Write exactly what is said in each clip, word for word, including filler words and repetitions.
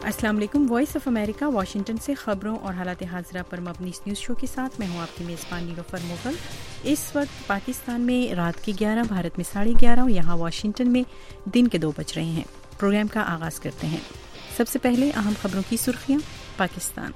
السلام علیکم۔ Voice of America Washington سے خبروں اور حالات حاضرہ پر مبنی اس نیوز شو کے ساتھ میں ہوں آپ کی میزبان نیلوفر مغل۔ اس وقت پاکستان میں رات کے گیارہ، بھارت میں ساڑھے گیارہ اور یہاں واشنگٹن میں دن کے دو بج رہے ہیں۔ پروگرام کا آغاز کرتے ہیں۔ سب سے پہلے اہم خبروں کی سرخیاں۔ پاکستان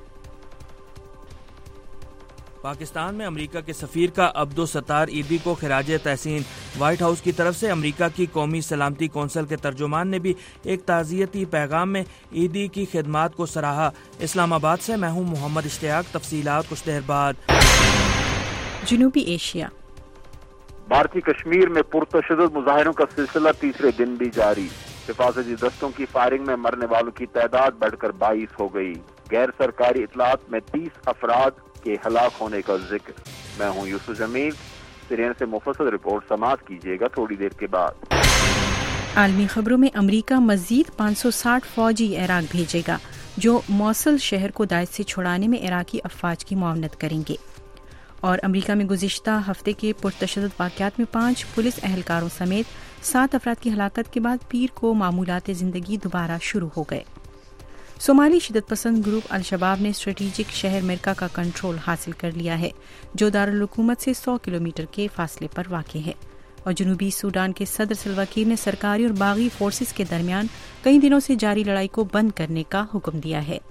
پاکستان میں امریکہ کے سفیر کا عبدالستار عیدی کو خراج تحسین۔ وائٹ ہاؤس کی طرف سے امریکہ کی قومی سلامتی کونسل کے ترجمان نے بھی ایک تعزیتی پیغام میں عیدی کی خدمات کو سراہا۔ اسلام آباد سے میں ہوں محمد اشتیاق، تفصیلات کچھ دیر بعد۔ جنوبی ایشیا۔ بھارتی کشمیر میں پرتشدد مظاہروں کا سلسلہ تیسرے دن بھی جاری۔ حفاظتی دستوں کی فائرنگ میں مرنے والوں کی تعداد بڑھ کر بائیس ہو گئی۔ غیر سرکاری اطلاعات میں تیس افراد کے ہلاک ہونے کا ذکر۔ میں ہوں یوسف جمیل۔ سیرین سے مفصل رپورٹ سماعت کیجیے گا تھوڑی دیر کے بعد۔ عالمی خبروں میں امریکہ مزید پانچ سو ساٹھ فوجی عراق بھیجے گا جو موصل شہر کو داعش سے چھڑانے میں عراقی افواج کی معاونت کریں گے۔ اور امریکہ میں گزشتہ ہفتے کے پرتشدد واقعات میں پانچ پولیس اہلکاروں سمیت سات افراد کی ہلاکت کے بعد پیر کو معمولات زندگی دوبارہ شروع ہو گئے۔ صومالی شدت پسند گروپ الشباب نے اسٹریٹجک شہر مرکا کا کنٹرول حاصل کر لیا ہے جو دارالحکومت سے سو کلومیٹر کے فاصلے پر واقع ہے۔ اور جنوبی سوڈان کے صدر سلوا کیر نے سرکاری اور باغی فورسز کے درمیان کئی دنوں سے جاری لڑائی کو بند کرنے کا حکم دیا ہے۔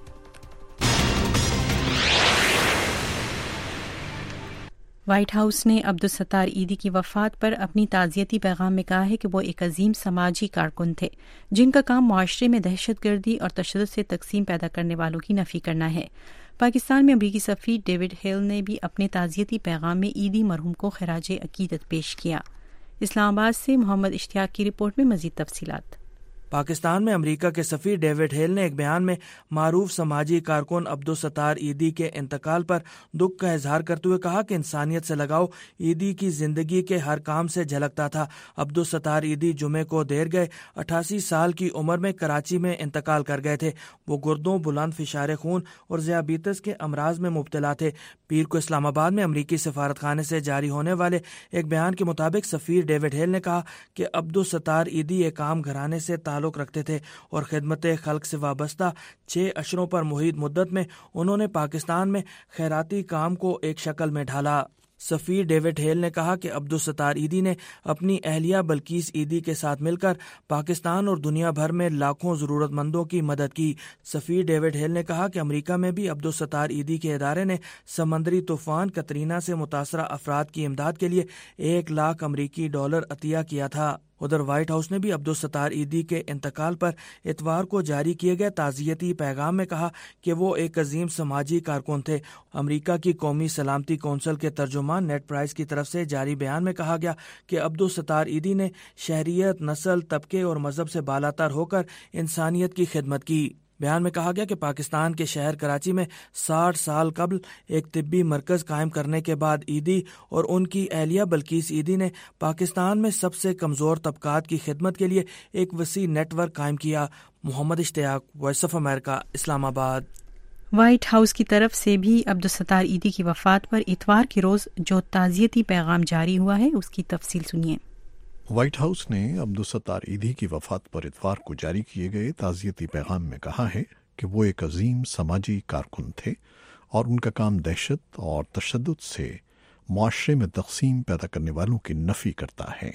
وائٹ ہاؤس نے عبدالستار عیدی کی وفات پر اپنی تعزیتی پیغام میں کہا ہے کہ وہ ایک عظیم سماجی کارکن تھے جن کا کام معاشرے میں دہشت گردی اور تشدد سے تقسیم پیدا کرنے والوں کی نفی کرنا ہے۔ پاکستان میں امریکی سفیر ڈیوڈ ہیل نے بھی اپنے تعزیتی پیغام میں عیدی مرحوم کو خراج عقیدت پیش کیا۔ اسلام آباد سے محمد اشتیاق کی رپورٹ میں مزید تفصیلات۔ پاکستان میں امریکہ کے سفیر ڈیوڈ ہیل نے ایک بیان میں معروف سماجی کارکن عبدالستار عیدی کے انتقال پر دکھ کا اظہار کرتے ہوئے کہا کہ انسانیت سے لگاؤ عیدی کی زندگی کے ہر کام سے جھلکتا تھا۔ عبدالستار عیدی جمعے کو دیر گئے اٹھاسی سال کی عمر میں کراچی میں انتقال کر گئے تھے۔ وہ گردوں، بلند فشار خون اور ذیابیطس کے امراض میں مبتلا تھے۔ پیر کو اسلام آباد میں امریکی سفارت خانے سے جاری ہونے والے ایک بیان کے مطابق سفیر ڈیوڈ ہیل نے کہا کہ عبدالستار عیدی ایک عام گھرانے سے تعلق رکھتے تھے اور خدمت خلق سے وابستہ چھ اشروں پر محیط مدت میں انہوں نے پاکستان میں خیراتی کام کو ایک شکل میں ڈھالا۔ سفیر ڈیوڈ ہیل نے کہا کہ عبدالستار عیدی نے اپنی اہلیہ بلقیس عیدی کے ساتھ مل کر پاکستان اور دنیا بھر میں لاکھوں ضرورت مندوں کی مدد کی۔ سفیر ڈیوڈ ہیل نے کہا کہ امریکہ میں بھی عبدالستار عیدی کے ادارے نے سمندری طوفان کترینا سے متاثرہ افراد کی امداد کے لیے ایک لاکھ امریکی ڈالر عطیہ کیا تھا۔ ادھر وائٹ ہاؤس نے بھی عبدالستار عیدی کے انتقال پر اتوار کو جاری کیے گئے تعزیتی پیغام میں کہا کہ وہ ایک عظیم سماجی کارکن تھے۔ امریکہ کی قومی سلامتی کونسل کے ترجمان نیڈ پرائس کی طرف سے جاری بیان میں کہا گیا کہ عبدالستار عیدی نے شہریت، نسل، طبقے اور مذہب سے بالاتر ہو کر انسانیت کی خدمت کی۔ بیان میں کہا گیا کہ پاکستان کے شہر کراچی میں ساٹھ سال قبل ایک طبی مرکز قائم کرنے کے بعد عیدی اور ان کی اہلیہ بلقیس عیدی نے پاکستان میں سب سے کمزور طبقات کی خدمت کے لیے ایک وسیع نیٹ ورک قائم کیا۔ محمد اشتیاق، وائس آف امریکہ، اسلام آباد۔ وائٹ ہاؤس کی طرف سے بھی عبدالستار عیدی کی وفات پر اتوار کے روز جو تعزیتی پیغام جاری ہوا ہے اس کی تفصیل سنیے۔ وائٹ ہاؤس نے عبدالستار عیدی کی وفات پر اتوار کو جاری کیے گئے تعزیتی پیغام میں کہا ہے کہ وہ ایک عظیم سماجی کارکن تھے اور ان کا کام دہشت اور تشدد سے معاشرے میں تقسیم پیدا کرنے والوں کی نفی کرتا ہے۔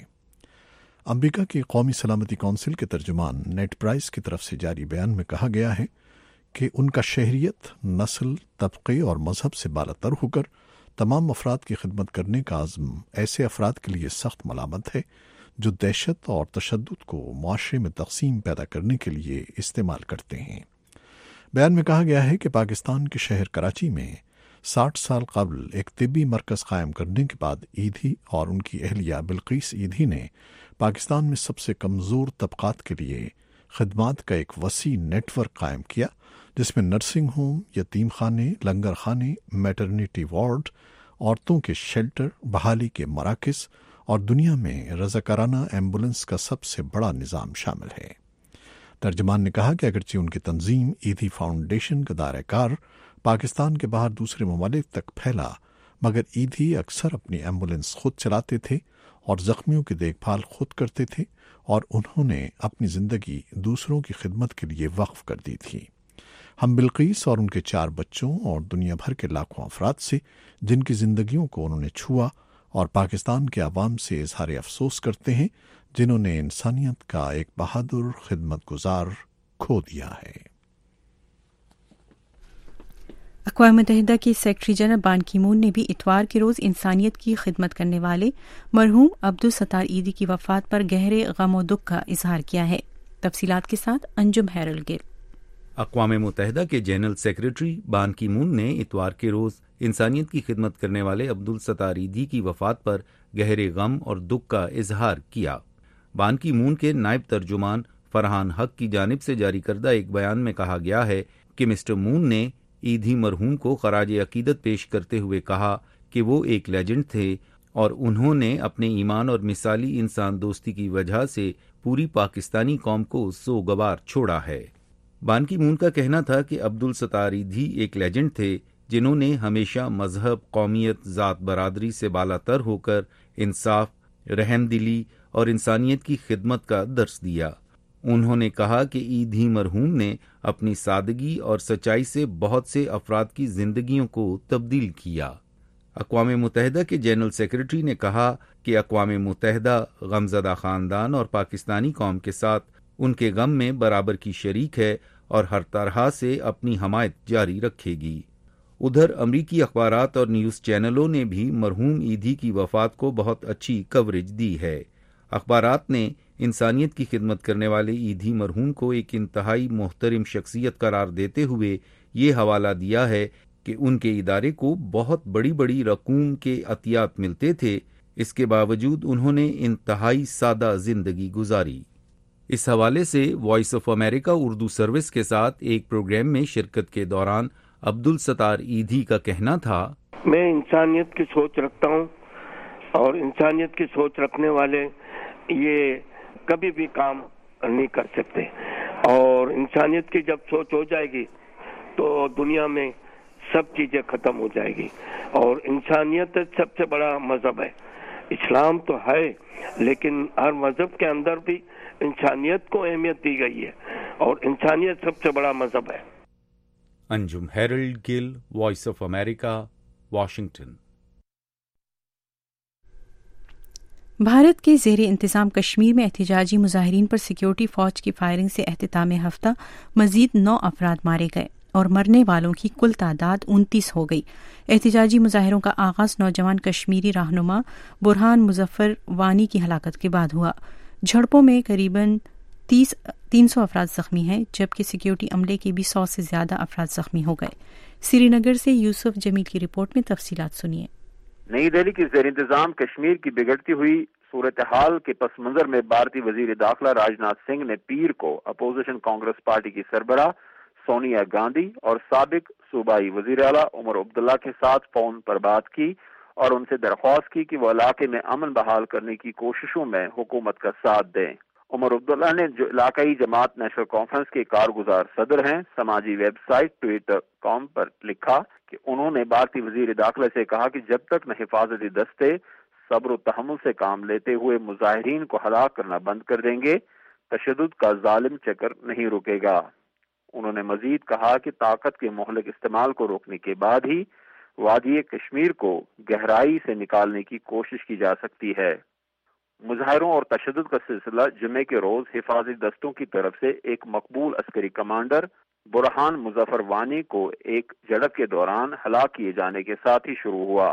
امریکہ کی قومی سلامتی کونسل کے ترجمان نیڈ پرائس کی طرف سے جاری بیان میں کہا گیا ہے کہ ان کا شہریت، نسل، طبقے اور مذہب سے بالاتر ہو کر تمام افراد کی خدمت کرنے کا عزم ایسے افراد کے لیے سخت ملامت ہے جو دہشت اور تشدد کو معاشرے میں تقسیم پیدا کرنے کے لیے استعمال کرتے ہیں۔ بیان میں کہا گیا ہے کہ پاکستان کے شہر کراچی میں ساٹھ سال قبل ایک طبی مرکز قائم کرنے کے بعد عیدی اور ان کی اہلیہ بلقیس عیدی نے پاکستان میں سب سے کمزور طبقات کے لیے خدمات کا ایک وسیع نیٹ ورک قائم کیا، جس میں نرسنگ ہوم، یتیم خانے، لنگر خانے، میٹرنیٹی وارڈ، عورتوں کے شیلٹر، بحالی کے مراکز اور دنیا میں رضاکارانہ ایمبولنس کا سب سے بڑا نظام شامل ہے۔ ترجمان نے کہا کہ اگرچہ ان کی تنظیم عیدی فاؤنڈیشن کا دائرہ کار پاکستان کے باہر دوسرے ممالک تک پھیلا، مگر عیدی اکثر اپنی ایمبولنس خود چلاتے تھے اور زخمیوں کی دیکھ بھال خود کرتے تھے اور انہوں نے اپنی زندگی دوسروں کی خدمت کے لیے وقف کر دی تھی۔ ہم بلقیس اور ان کے چار بچوں اور دنیا بھر کے لاکھوں افراد سے جن کی زندگیوں کو انہوں نے چھوا اور پاکستان کے عوام سے اظہار افسوس کرتے ہیں جنہوں نے انسانیت کا ایک بہادر خدمت گزار کھو دیا ہے۔ اقوام متحدہ کے سیکرٹری جنرل بان کی مون نے بھی اتوار کے روز انسانیت کی خدمت کرنے والے مرحوم عبدالستار ایدھی کی وفات پر گہرے غم و دکھ کا اظہار کیا ہے۔ تفصیلات کے ساتھ انجم ہیرل گل۔ اقوام متحدہ کے جنرل سیکرٹری بان کی مون نے اتوار کے روز انسانیت کی خدمت کرنے والے عبدالستار ایدھی کی وفات پر گہرے غم اور دکھ کا اظہار کیا۔ بان کی مون کے نائب ترجمان فرحان حق کی جانب سے جاری کردہ ایک بیان میں کہا گیا ہے کہ مسٹر مون نے ایدھی مرحوم کو خراج عقیدت پیش کرتے ہوئے کہا کہ وہ ایک لیجنڈ تھے اور انہوں نے اپنے ایمان اور مثالی انسان دوستی کی وجہ سے پوری پاکستانی قوم کو سوگوار چھوڑا ہے۔ بان کی مون کا کہنا تھا کہ عبدالستار ایدھی ایک لیجنڈ تھے جنہوں نے ہمیشہ مذہب، قومیت، ذات برادری سے بالا تر ہو کر انصاف، رحم دلی اور انسانیت کی خدمت کا درس دیا۔ انہوں نے کہا کہ ایدھی مرحوم نے اپنی سادگی اور سچائی سے بہت سے افراد کی زندگیوں کو تبدیل کیا۔ اقوام متحدہ کے جنرل سیکرٹری نے کہا کہ اقوام متحدہ غمزدہ خاندان اور پاکستانی قوم کے ساتھ ان کے غم میں برابر کی شریک ہے اور ہر طرح سے اپنی حمایت جاری رکھے گی۔ ادھر امریکی اخبارات اور نیوز چینلوں نے بھی مرحوم ایدھی کی وفات کو بہت اچھی کوریج دی ہے۔ اخبارات نے انسانیت کی خدمت کرنے والے ایدھی مرحوم کو ایک انتہائی محترم شخصیت قرار دیتے ہوئے یہ حوالہ دیا ہے کہ ان کے ادارے کو بہت بڑی بڑی رقوم کے عطیات ملتے تھے، اس کے باوجود انہوں نے انتہائی سادہ زندگی گزاری۔ اس حوالے سے voice of America Urdu service کے ساتھ ایک پروگرام میں شرکت کے دوران عبدالستار ایدھی کا کہنا تھا، میں انسانیت کی سوچ رکھتا ہوں اور انسانیت کی سوچ رکھنے والے یہ کبھی بھی کام نہیں کر سکتے، اور انسانیت کی جب سوچ ہو جائے گی تو دنیا میں سب چیزیں ختم ہو جائے گی، اور انسانیت سب سے بڑا مذہب ہے۔ اسلام تو ہے لیکن ہر مذہب کے اندر بھی انسانیت کو اہمیت دی گئی ہے، اور انسانیت سب سے بڑا مذہب ہے۔ Anjum Harold Gill, voice of America, Washington. Bharat کے زیر انتظام کشمیر میں احتجاجی مظاہرین پر سیکورٹی فوج کی فائرنگ سے اختتام ہفتہ مزید نو افراد مارے گئے اور مرنے والوں کی کل تعداد انتیس ہو گئی۔ احتجاجی مظاہروں کا آغاز نوجوان کشمیری رہنما برہان مظفر وانی کی ہلاکت کے بعد ہوا۔ جھڑپوں میں قریباً تیس تین سو افراد زخمی ہیں، جبکہ سیکورٹی عملے کے بھی سو سے زیادہ افراد زخمی ہو گئے۔ سری نگر سے یوسف جمیل کی رپورٹ میں تفصیلات سنیے۔ نئی دہلی کی زیر انتظام کشمیر کی بگڑتی ہوئی صورتحال کے پس منظر میں بھارتی وزیر داخلہ راجناتھ سنگھ نے پیر کو اپوزیشن کانگریس پارٹی کی سربراہ سونیا گاندھی اور سابق صوبائی وزیر اعلیٰ عمر عبداللہ کے ساتھ فون پر بات کی اور ان سے درخواست کی کہ وہ علاقے میں امن بحال کرنے کی کوششوں میں حکومت کا ساتھ دیں۔ عمر عبداللہ نے جو علاقائی جماعت نیشنل کانفرنس کے کارگزار صدر ہیں، سماجی ویب سائٹ ٹویٹر کام پر لکھا کہ انہوں نے بھارتی وزیر داخلہ سے کہا کہ جب تک نہ حفاظتی دستے صبر و تحمل سے کام لیتے ہوئے مظاہرین کو ہلاک کرنا بند کر دیں گے، تشدد کا ظالم چکر نہیں رکے گا۔ انہوں نے مزید کہا کہ طاقت کے مہلک استعمال کو روکنے کے بعد ہی وادی کشمیر کو گہرائی سے نکالنے کی کوشش کی جا سکتی ہے۔ مظاہروں اور تشدد کا سلسلہ جمعے کے روز حفاظتی دستوں کی طرف سے ایک مقبول عسکری کمانڈر برہان مظفر وانی کو ایک جھڑپ کے دوران ہلاک کیے جانے کے ساتھ ہی شروع ہوا۔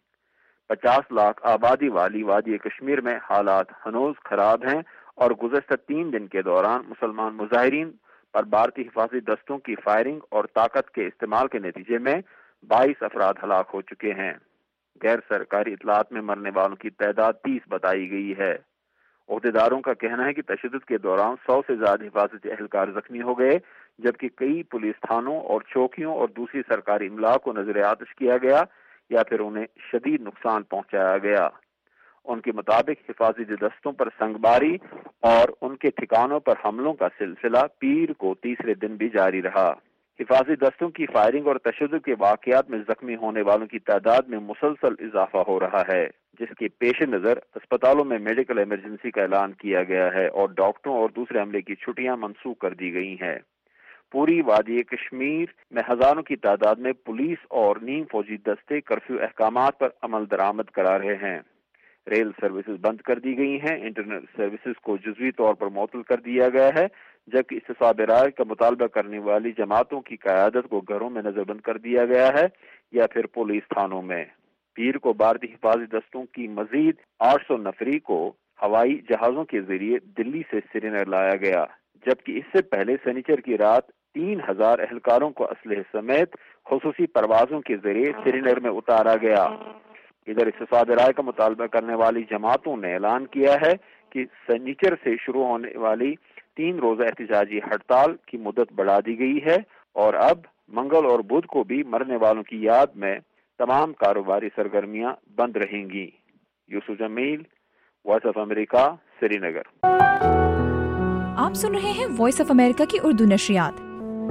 پچاس لاکھ آبادی والی وادی کشمیر میں حالات ہنوز خراب ہیں اور گزشتہ تین دن کے دوران مسلمان مظاہرین پر بھارتی حفاظتی دستوں کی فائرنگ اور طاقت کے استعمال کے نتیجے میں بائیس افراد ہلاک ہو چکے ہیں۔ غیر سرکاری اطلاعات میں مرنے والوں کی تعداد تیس بتائی گئی ہے۔ عہدیداروں کا کہنا ہے کہ تشدد کے دوران سو سے زیادہ حفاظتی اہلکار زخمی ہو گئے، جبکہ کئی پولیس تھانوں اور چوکیوں اور دوسری سرکاری املاک کو نظر آتش کیا گیا یا پھر انہیں شدید نقصان پہنچایا گیا۔ ان کے مطابق حفاظتی دستوں پر سنگباری اور ان کے ٹھکانوں پر حملوں کا سلسلہ پیر کو تیسرے دن بھی جاری رہا۔ حفاظتی دستوں کی فائرنگ اور تشدد کے واقعات میں زخمی ہونے والوں کی تعداد میں مسلسل اضافہ ہو رہا ہے، جس کے پیش نظر اسپتالوں میں میڈیکل ایمرجنسی کا اعلان کیا گیا ہے اور ڈاکٹروں اور دوسرے عملے کی چھٹیاں منسوخ کر دی گئی ہیں۔ پوری وادی کشمیر میں ہزاروں کی تعداد میں پولیس اور نیم فوجی دستے کرفیو احکامات پر عمل درآمد کرا رہے ہیں۔ ریل سروسز بند کر دی گئی ہیں، انٹرنیٹ سروسز کو جزوی طور پر معطل کر دیا گیا ہے، جبکہ استصحاب رائے کا مطالبہ کرنے والی جماعتوں کی قیادت کو گھروں میں نظر بند کر دیا گیا ہے یا پھر پولیس تھانوں میں۔ پیر کو بھارتی حفاظتی دستوں کی مزید آٹھ سو نفری کو ہوائی جہازوں کے ذریعے دلی سے سری نگر لایا گیا، جبکہ اس سے پہلے سنیچر کی رات تین ہزار اہلکاروں کو اسلحے سمیت خصوصی پروازوں کے ذریعے سری نگر میں اتارا گیا۔ ادھر استصحاب رائے کا مطالبہ کرنے والی جماعتوں نے اعلان کیا ہے کہ سنیچر سے شروع ہونے والی تین روزہ احتجاجی ہڑتال کی مدت بڑھا دی گئی ہے اور اب منگل اور بدھ کو بھی مرنے والوں کی یاد میں تمام کاروباری سرگرمیاں بند رہیں گی۔ Yusuf Jamil, voice of America, Srinagar. آپ سن رہے ہیں وائس آف امریکہ کی اردو نشریات۔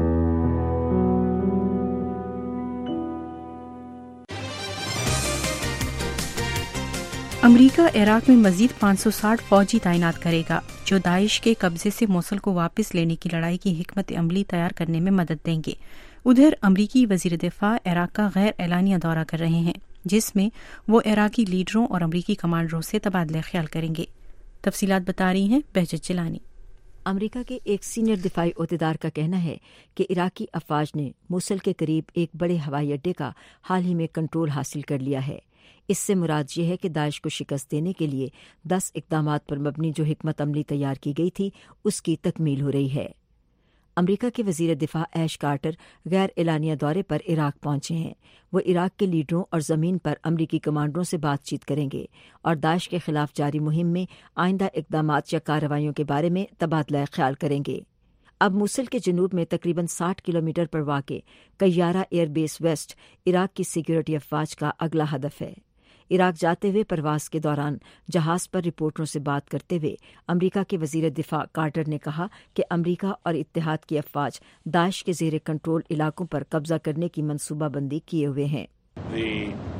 امریکہ عراق میں مزید پانچ سو ساٹھ فوجی تعینات کرے گا جو داعش کے قبضے سے موصل کو واپس لینے کی لڑائی کی حکمت عملی تیار کرنے میں مدد دیں گے۔ ادھر امریکی وزیر دفاع عراق کا غیر اعلانیہ دورہ کر رہے ہیں، جس میں وہ عراقی لیڈروں اور امریکی کمانڈروں سے تبادلہ خیال کریں گے۔ تفصیلات بتا رہی ہیں بہجت جیلانی۔ امریکہ کے ایک سینئر دفاعی عہدیدار کا کہنا ہے کہ عراقی افواج نے موصل کے قریب ایک بڑے ہوائی اڈے کا حال ہی میں کنٹرول حاصل کر لیا ہے۔ اس سے مراد یہ ہے کہ داعش کو شکست دینے کے لیے دس اقدامات پر مبنی جو حکمت عملی تیار کی گئی تھی اس کی تکمیل ہو رہی ہے۔ امریکہ کے وزیر دفاع ایش کارٹر غیر اعلانیہ دورے پر عراق پہنچے ہیں۔ وہ عراق کے لیڈروں اور زمین پر امریکی کمانڈروں سے بات چیت کریں گے اور داعش کے خلاف جاری مہم میں آئندہ اقدامات یا کارروائیوں کے بارے میں تبادلہ خیال کریں گے۔ اب موصل کے جنوب میں تقریباً ساٹھ کلومیٹر پر واقع Qayyarah air base west Iraq کی سیکیورٹی افواج کا اگلا ہدف ہے۔ عراق جاتے ہوئے پرواز کے دوران جہاز پر رپورٹروں سے بات کرتے ہوئے امریکہ کے وزیر دفاع کارٹر نے کہا کہ امریکہ اور اتحاد کی افواج داعش کے زیر کنٹرول علاقوں پر قبضہ کرنے کی منصوبہ بندی کیے ہوئے ہیں۔ The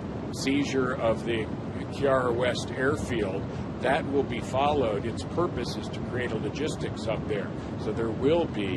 seizure of the Qiara West airfield, that will be followed. Its purpose is to create a logistics hub there. So there will be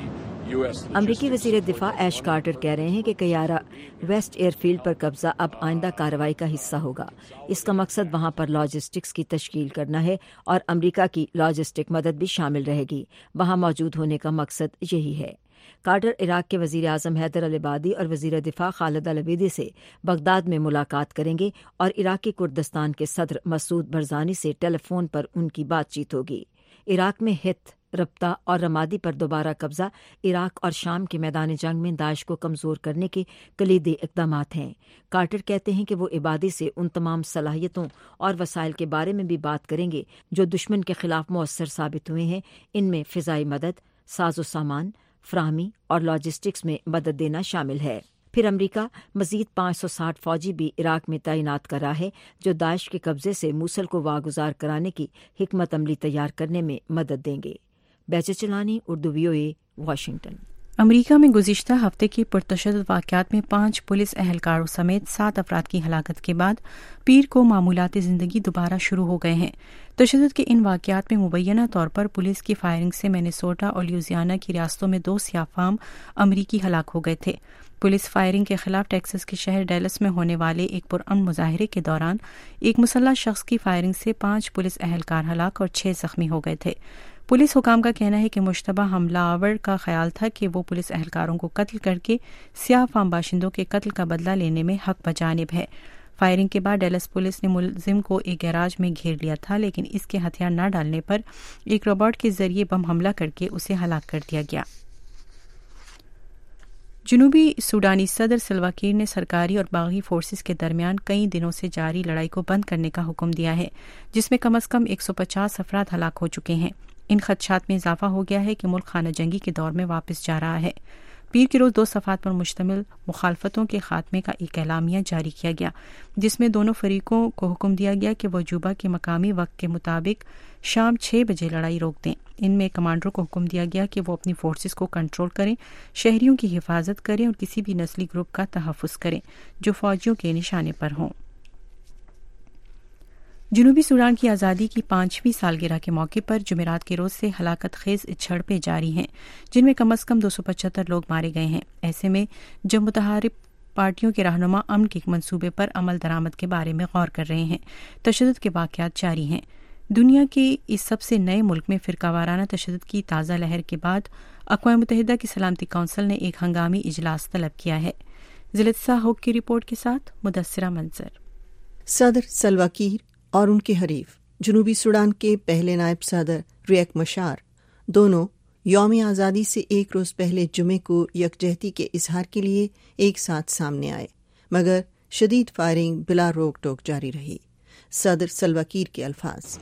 امریکی وزیر دفاع ایش کارٹر کہہ رہے ہیں کہ قیارہ ویسٹ ایئر فیلڈ پر قبضہ اب آئندہ کارروائی کا حصہ ہوگا۔ اس کا مقصد وہاں پر لاجسٹکس کی تشکیل کرنا ہے اور امریکہ کی لاجسٹک مدد بھی شامل رہے گی۔ وہاں موجود ہونے کا مقصد یہی ہے۔ کارٹر عراق کے وزیر اعظم حیدر العبادی اور وزیر دفاع خالد العبیدی سے بغداد میں ملاقات کریں گے اور عراقی کردستان کے صدر مسعود برزانی سے ٹیلی فون پر ان کی بات چیت ہوگی۔ عراق میں ہتھ، ربطہ اور رمادی پر دوبارہ قبضہ عراق اور شام کے میدان جنگ میں داعش کو کمزور کرنے کے کلیدی اقدامات ہیں۔ کارٹر کہتے ہیں کہ وہ عبادی سے ان تمام صلاحیتوں اور وسائل کے بارے میں بھی بات کریں گے جو دشمن کے خلاف مؤثر ثابت ہوئے ہیں۔ ان میں فضائی مدد، ساز و سامان فراہمی اور لاجسٹکس میں مدد دینا شامل ہے۔ پھر امریکہ مزید پانچ سو ساٹھ فوجی بھی عراق میں تعینات کر رہا ہے جو داعش کے قبضے سے موصل کو واگزار کرانے کی حکمت عملی تیار کرنے میں مدد دیں گے۔ بیچے چلانی، Urdu V O A, Washington. امریکہ میں گزشتہ ہفتے کے پرتشدد واقعات میں پانچ پولیس اہلکاروں سمیت سات افراد کی ہلاکت کے بعد پیر کو معمولات زندگی دوبارہ شروع ہو گئے ہیں۔ تشدد کے ان واقعات میں مبینہ طور پر پولیس کی فائرنگ سے مینیسوٹا اور لیوزیانا کی ریاستوں میں دو سیاہ فام امریکی ہلاک ہو گئے تھے۔ پولیس فائرنگ کے خلاف ٹیکساس کے شہر ڈیلس میں ہونے والے ایک پرامن مظاہرے کے دوران ایک مسلح شخص کی فائرنگ سے پانچ پولیس اہلکار ہلاک اور چھ زخمی ہو گئے تھے۔ پولیس حکام کا کہنا ہے کہ مشتبہ حملہ آور کا خیال تھا کہ وہ پولیس اہلکاروں کو قتل کر کے سیاہ فام باشندوں کے قتل کا بدلہ لینے میں حق بجانب ہے۔ فائرنگ کے بعد ڈیلس پولیس نے ملزم کو ایک گیراج میں گھیر لیا تھا، لیکن اس کے ہتھیار نہ ڈالنے پر ایک روبوٹ کے ذریعے بم حملہ کر کے اسے ہلاک کر دیا گیا۔ جنوبی سوڈانی صدر سلوا کیر نے سرکاری اور باغی فورسز کے درمیان کئی دنوں سے جاری لڑائی کو بند کرنے کا حکم دیا ہے، جس میں کم از کم ایک سو پچاس افراد ہلاک ہو چکے ہیں۔ ان خدشات میں اضافہ ہو گیا ہے کہ ملک خانہ جنگی کے دور میں واپس جا رہا ہے۔ پیر کے روز دو صفحات پر مشتمل مخالفتوں کے خاتمے کا ایک اعلامیہ جاری کیا گیا، جس میں دونوں فریقوں کو حکم دیا گیا کہ وہ جوبا کے مقامی وقت کے مطابق شام چھ بجے لڑائی روک دیں۔ ان میں کمانڈروں کو حکم دیا گیا کہ وہ اپنی فورسز کو کنٹرول کریں، شہریوں کی حفاظت کریں اور کسی بھی نسلی گروپ کا تحفظ کریں جو فوجیوں کے نشانے پر ہوں۔ جنوبی سوڈان کی آزادی کی پانچویں سالگرہ کے موقع پر جمعرات کے روز سے ہلاکت خیز جھڑپیں جاری ہیں، جن میں کم از کم دو سو پچہتر لوگ مارے گئے ہیں۔ ایسے میں جب متحارب پارٹیوں کے رہنما امن کے منصوبے پر عمل درآمد کے بارے میں غور کر رہے ہیں، تشدد کے واقعات جاری ہیں۔ دنیا کے اس سب سے نئے ملک میں فرقہ وارانہ تشدد کی تازہ لہر کے بعد اقوام متحدہ کی سلامتی کونسل نے ایک ہنگامی اجلاس طلب کیا ہے۔ زلتسا ہوک کی رپورٹ کے ساتھ مدثرہ منظر۔ صدر سلوا کیر اور ان کے حریف جنوبی سوڈان کے پہلے نائب صدر ریک مشار دونوں یوم آزادی سے ایک روز پہلے جمعے کو یکجہتی کے اظہار کے لیے ایک ساتھ سامنے آئے، مگر شدید فائرنگ بلا روک ٹوک جاری رہی۔ صدر سلوا کیر کے الفاظ: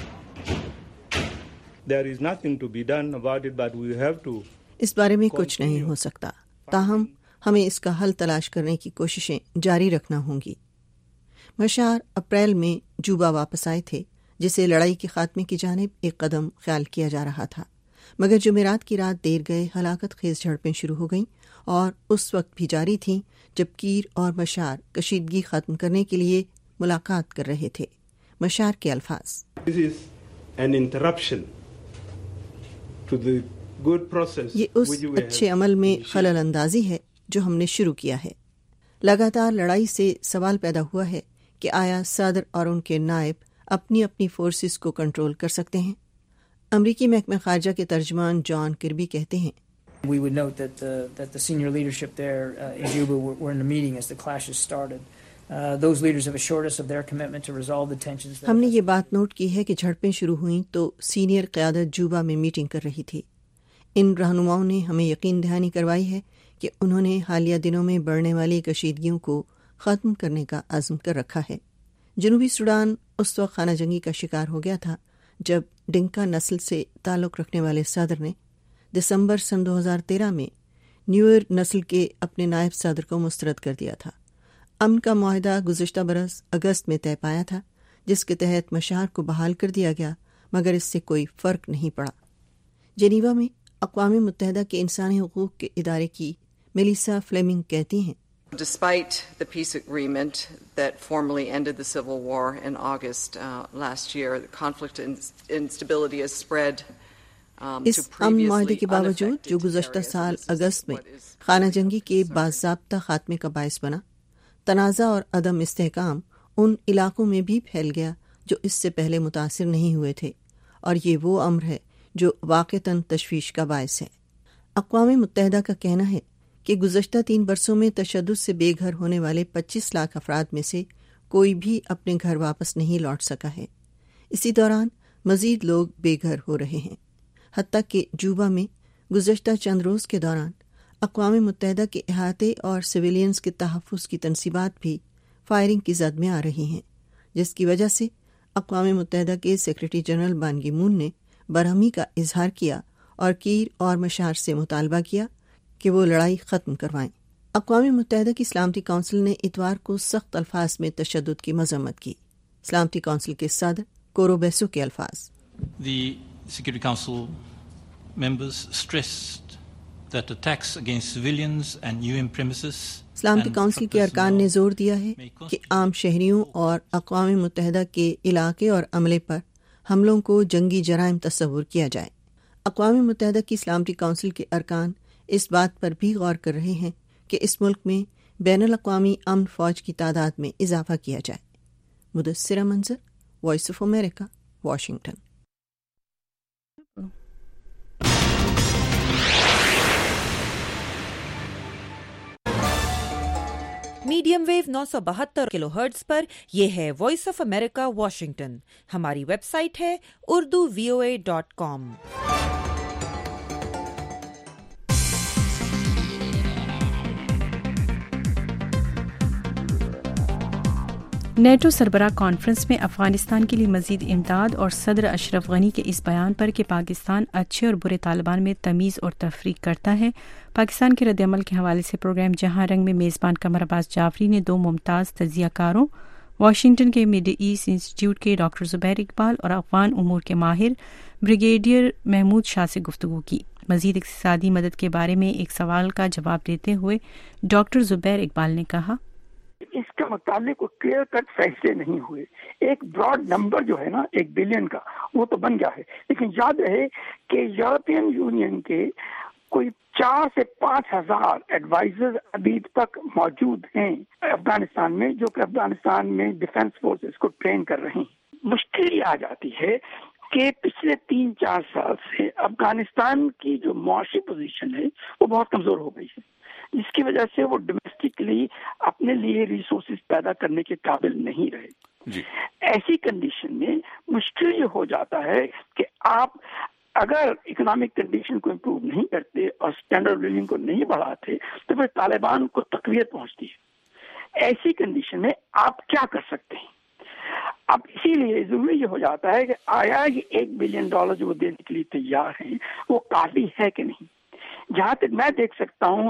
اس بارے میں کچھ نہیں ہو سکتا، تاہم ہمیں اس کا حل تلاش کرنے کی کوششیں جاری رکھنا ہوں گی۔ مشار اپریل میں جوبا واپس آئے تھے، جسے لڑائی کے خاتمے کی جانب ایک قدم خیال کیا جا رہا تھا، مگر جمعرات کی رات دیر گئے ہلاکت خیز جھڑپیں شروع ہو گئیں اور اس وقت بھی جاری تھیں جب کیر اور مشار کشیدگی ختم کرنے کے لیے ملاقات کر رہے تھے۔ مشار کے الفاظ: یہ اس اچھے عمل میں خلل اندازی ہے جو ہم نے شروع کیا ہے۔ لگاتار لڑائی سے سوال پیدا ہوا ہے کہ آیا صدر اور ان کے نائب اپنی اپنی فورسز کو کنٹرول کر سکتے ہیں؟ امریکی محکمہ خارجہ کے ترجمان جان کربی کہتے ہیں: We would note that the, that the senior leadership there uh, in Juba were, were in a meeting as the clashes started. Uh, those leaders have assured us of their commitment to resolve the tensions. ہم نے یہ بات note کی ہے کہ جھڑپیں شروع ہوئیں تو سینئر قیادت جوبا میں میٹنگ کر رہی تھی۔ ان رہنماؤں نے ہمیں یقین دہانی کروائی ہے کہ انہوں نے حالیہ دنوں میں بڑھنے والی کشیدگیوں کو ختم کرنے کا عزم کر رکھا ہے۔ جنوبی سوڈان اس وقت خانہ جنگی کا شکار ہو گیا تھا جب ڈنکا نسل سے تعلق رکھنے والے صدر نے دسمبر سن دو ہزار تیرہ میں نیوئر نسل کے اپنے نائب صدر کو مسترد کر دیا تھا۔ امن کا معاہدہ گزشتہ برس اگست میں طے پایا تھا، جس کے تحت مشار کو بحال کر دیا گیا، مگر اس سے کوئی فرق نہیں پڑا۔ جنیوا میں اقوام متحدہ کے انسانی حقوق کے ادارے کی میلیسا فلیمنگ کہتی ہیں: Despite the peace agreement that formally ended the civil war in August uh, last year, the conflict and instability has spread um, اس امن معاہدے کے باوجود جو گزشتہ سال اگست میں خانہ جنگی کے باضابطہ خاتمے کا باعث بنا، تنازع اور عدم استحکام ان علاقوں میں بھی پھیل گیا جو اس سے پہلے متاثر نہیں ہوئے تھے، اور یہ وہ امر ہے جو واقعتاً تشویش کا باعث ہے۔ اقوام متحدہ کا کہنا ہے کہ گزشتہ تین برسوں میں تشدد سے بے گھر ہونے والے پچیس لاکھ افراد میں سے کوئی بھی اپنے گھر واپس نہیں لوٹ سکا ہے۔ اسی دوران مزید لوگ بے گھر ہو رہے ہیں، حتیٰ کہ جوبا میں گزشتہ چند روز کے دوران اقوام متحدہ کے احاطے اور سویلینز کے تحفظ کی تنصیبات بھی فائرنگ کی زد میں آ رہی ہیں، جس کی وجہ سے اقوام متحدہ کے سیکریٹری جنرل بان کی مون نے برہمی کا اظہار کیا اور کیر اور مشار سے مطالبہ کیا کہ وہ لڑائی ختم کروائیں۔ اقوام متحدہ کی سلامتی کونسل نے اتوار کو سخت الفاظ میں تشدد کی مذمت کی۔ سلامتی کونسل کے صدر کورو بیسو کے الفاظ: The Security Council members stressed that attacks against civilians and U N premises سلامتی کونسل کے ارکان نے زور دیا ہے کہ عام شہریوں اور اقوام متحدہ کے علاقے اور عملے پر حملوں کو جنگی جرائم تصور کیا جائے۔ اقوام متحدہ کی سلامتی کونسل کے ارکان اس بات پر بھی غور کر رہے ہیں کہ اس ملک میں بین الاقوامی امن فوج کی تعداد میں اضافہ کیا جائے۔ Mudassira Manzar, voice of America, Washington. Medium wave نو سو بہتر کلو ہرٹز پر یہ ہے وائس آف امریکہ واشنگٹن۔ ہماری ویب سائٹ ہے Urdu V O A dot com. NATO سربراہ کانفرنس میں افغانستان کے لیے مزید امداد اور صدر اشرف غنی کے اس بیان پر کہ پاکستان اچھے اور برے طالبان میں تمیز اور تفریق کرتا ہے، پاکستان کے رد عمل کے حوالے سے پروگرام جہاں رنگ میں میزبان قمر عباس جعفری نے دو ممتاز تجزیہ کاروں، واشنگٹن کے مڈل ایسٹ انسٹیٹیوٹ کے ڈاکٹر زبیر اقبال اور افغان امور کے ماہر بریگیڈیئر محمود شاہ سے گفتگو کی۔ مزید اقتصادی مدد کے بارے میں ایک سوال کا جواب دیتے ہوئے ڈاکٹر زبیر اقبال نے کہا، اس کے متعلق کوئی کلیئر کٹ فیصلے نہیں ہوئے۔ ایک براڈ نمبر جو ہے نا ایک بلین کا وہ تو بن گیا ہے، لیکن یاد رہے کہ یورپین یونین کے کوئی چار سے پانچ ہزار ایڈوائزر ابھی تک موجود ہیں افغانستان میں، جو کہ افغانستان میں ڈیفینس فورسز کو ٹرین کر رہے ہیں۔ مشکل یہ آ جاتی ہے کہ پچھلے تین چار سال سے افغانستان کی جو معاشی پوزیشن ہے وہ بہت کمزور ہو گئی ہے، جس کی وجہ سے وہ ڈومیسٹکلی اپنے لیے ریسورسز پیدا کرنے کے قابل نہیں رہے جی۔ ایسی کنڈیشن میں مشکل یہ ہو جاتا ہے کہ آپ اگر اکنامک کنڈیشن کو امپروو نہیں کرتے اور اسٹینڈرڈ لیونگ کو نہیں بڑھاتے تو پھر طالبان کو تقویت پہنچتی ہے۔ ایسی کنڈیشن میں آپ کیا کر سکتے ہیں؟ اب اسی لیے ضروری یہ ہو جاتا ہے کہ آیا یہ ایک بلین ڈالر جو وہ دینے کے لیے تیار ہیں وہ کافی ہے کہ نہیں۔ جہاں تک میں دیکھ سکتا ہوں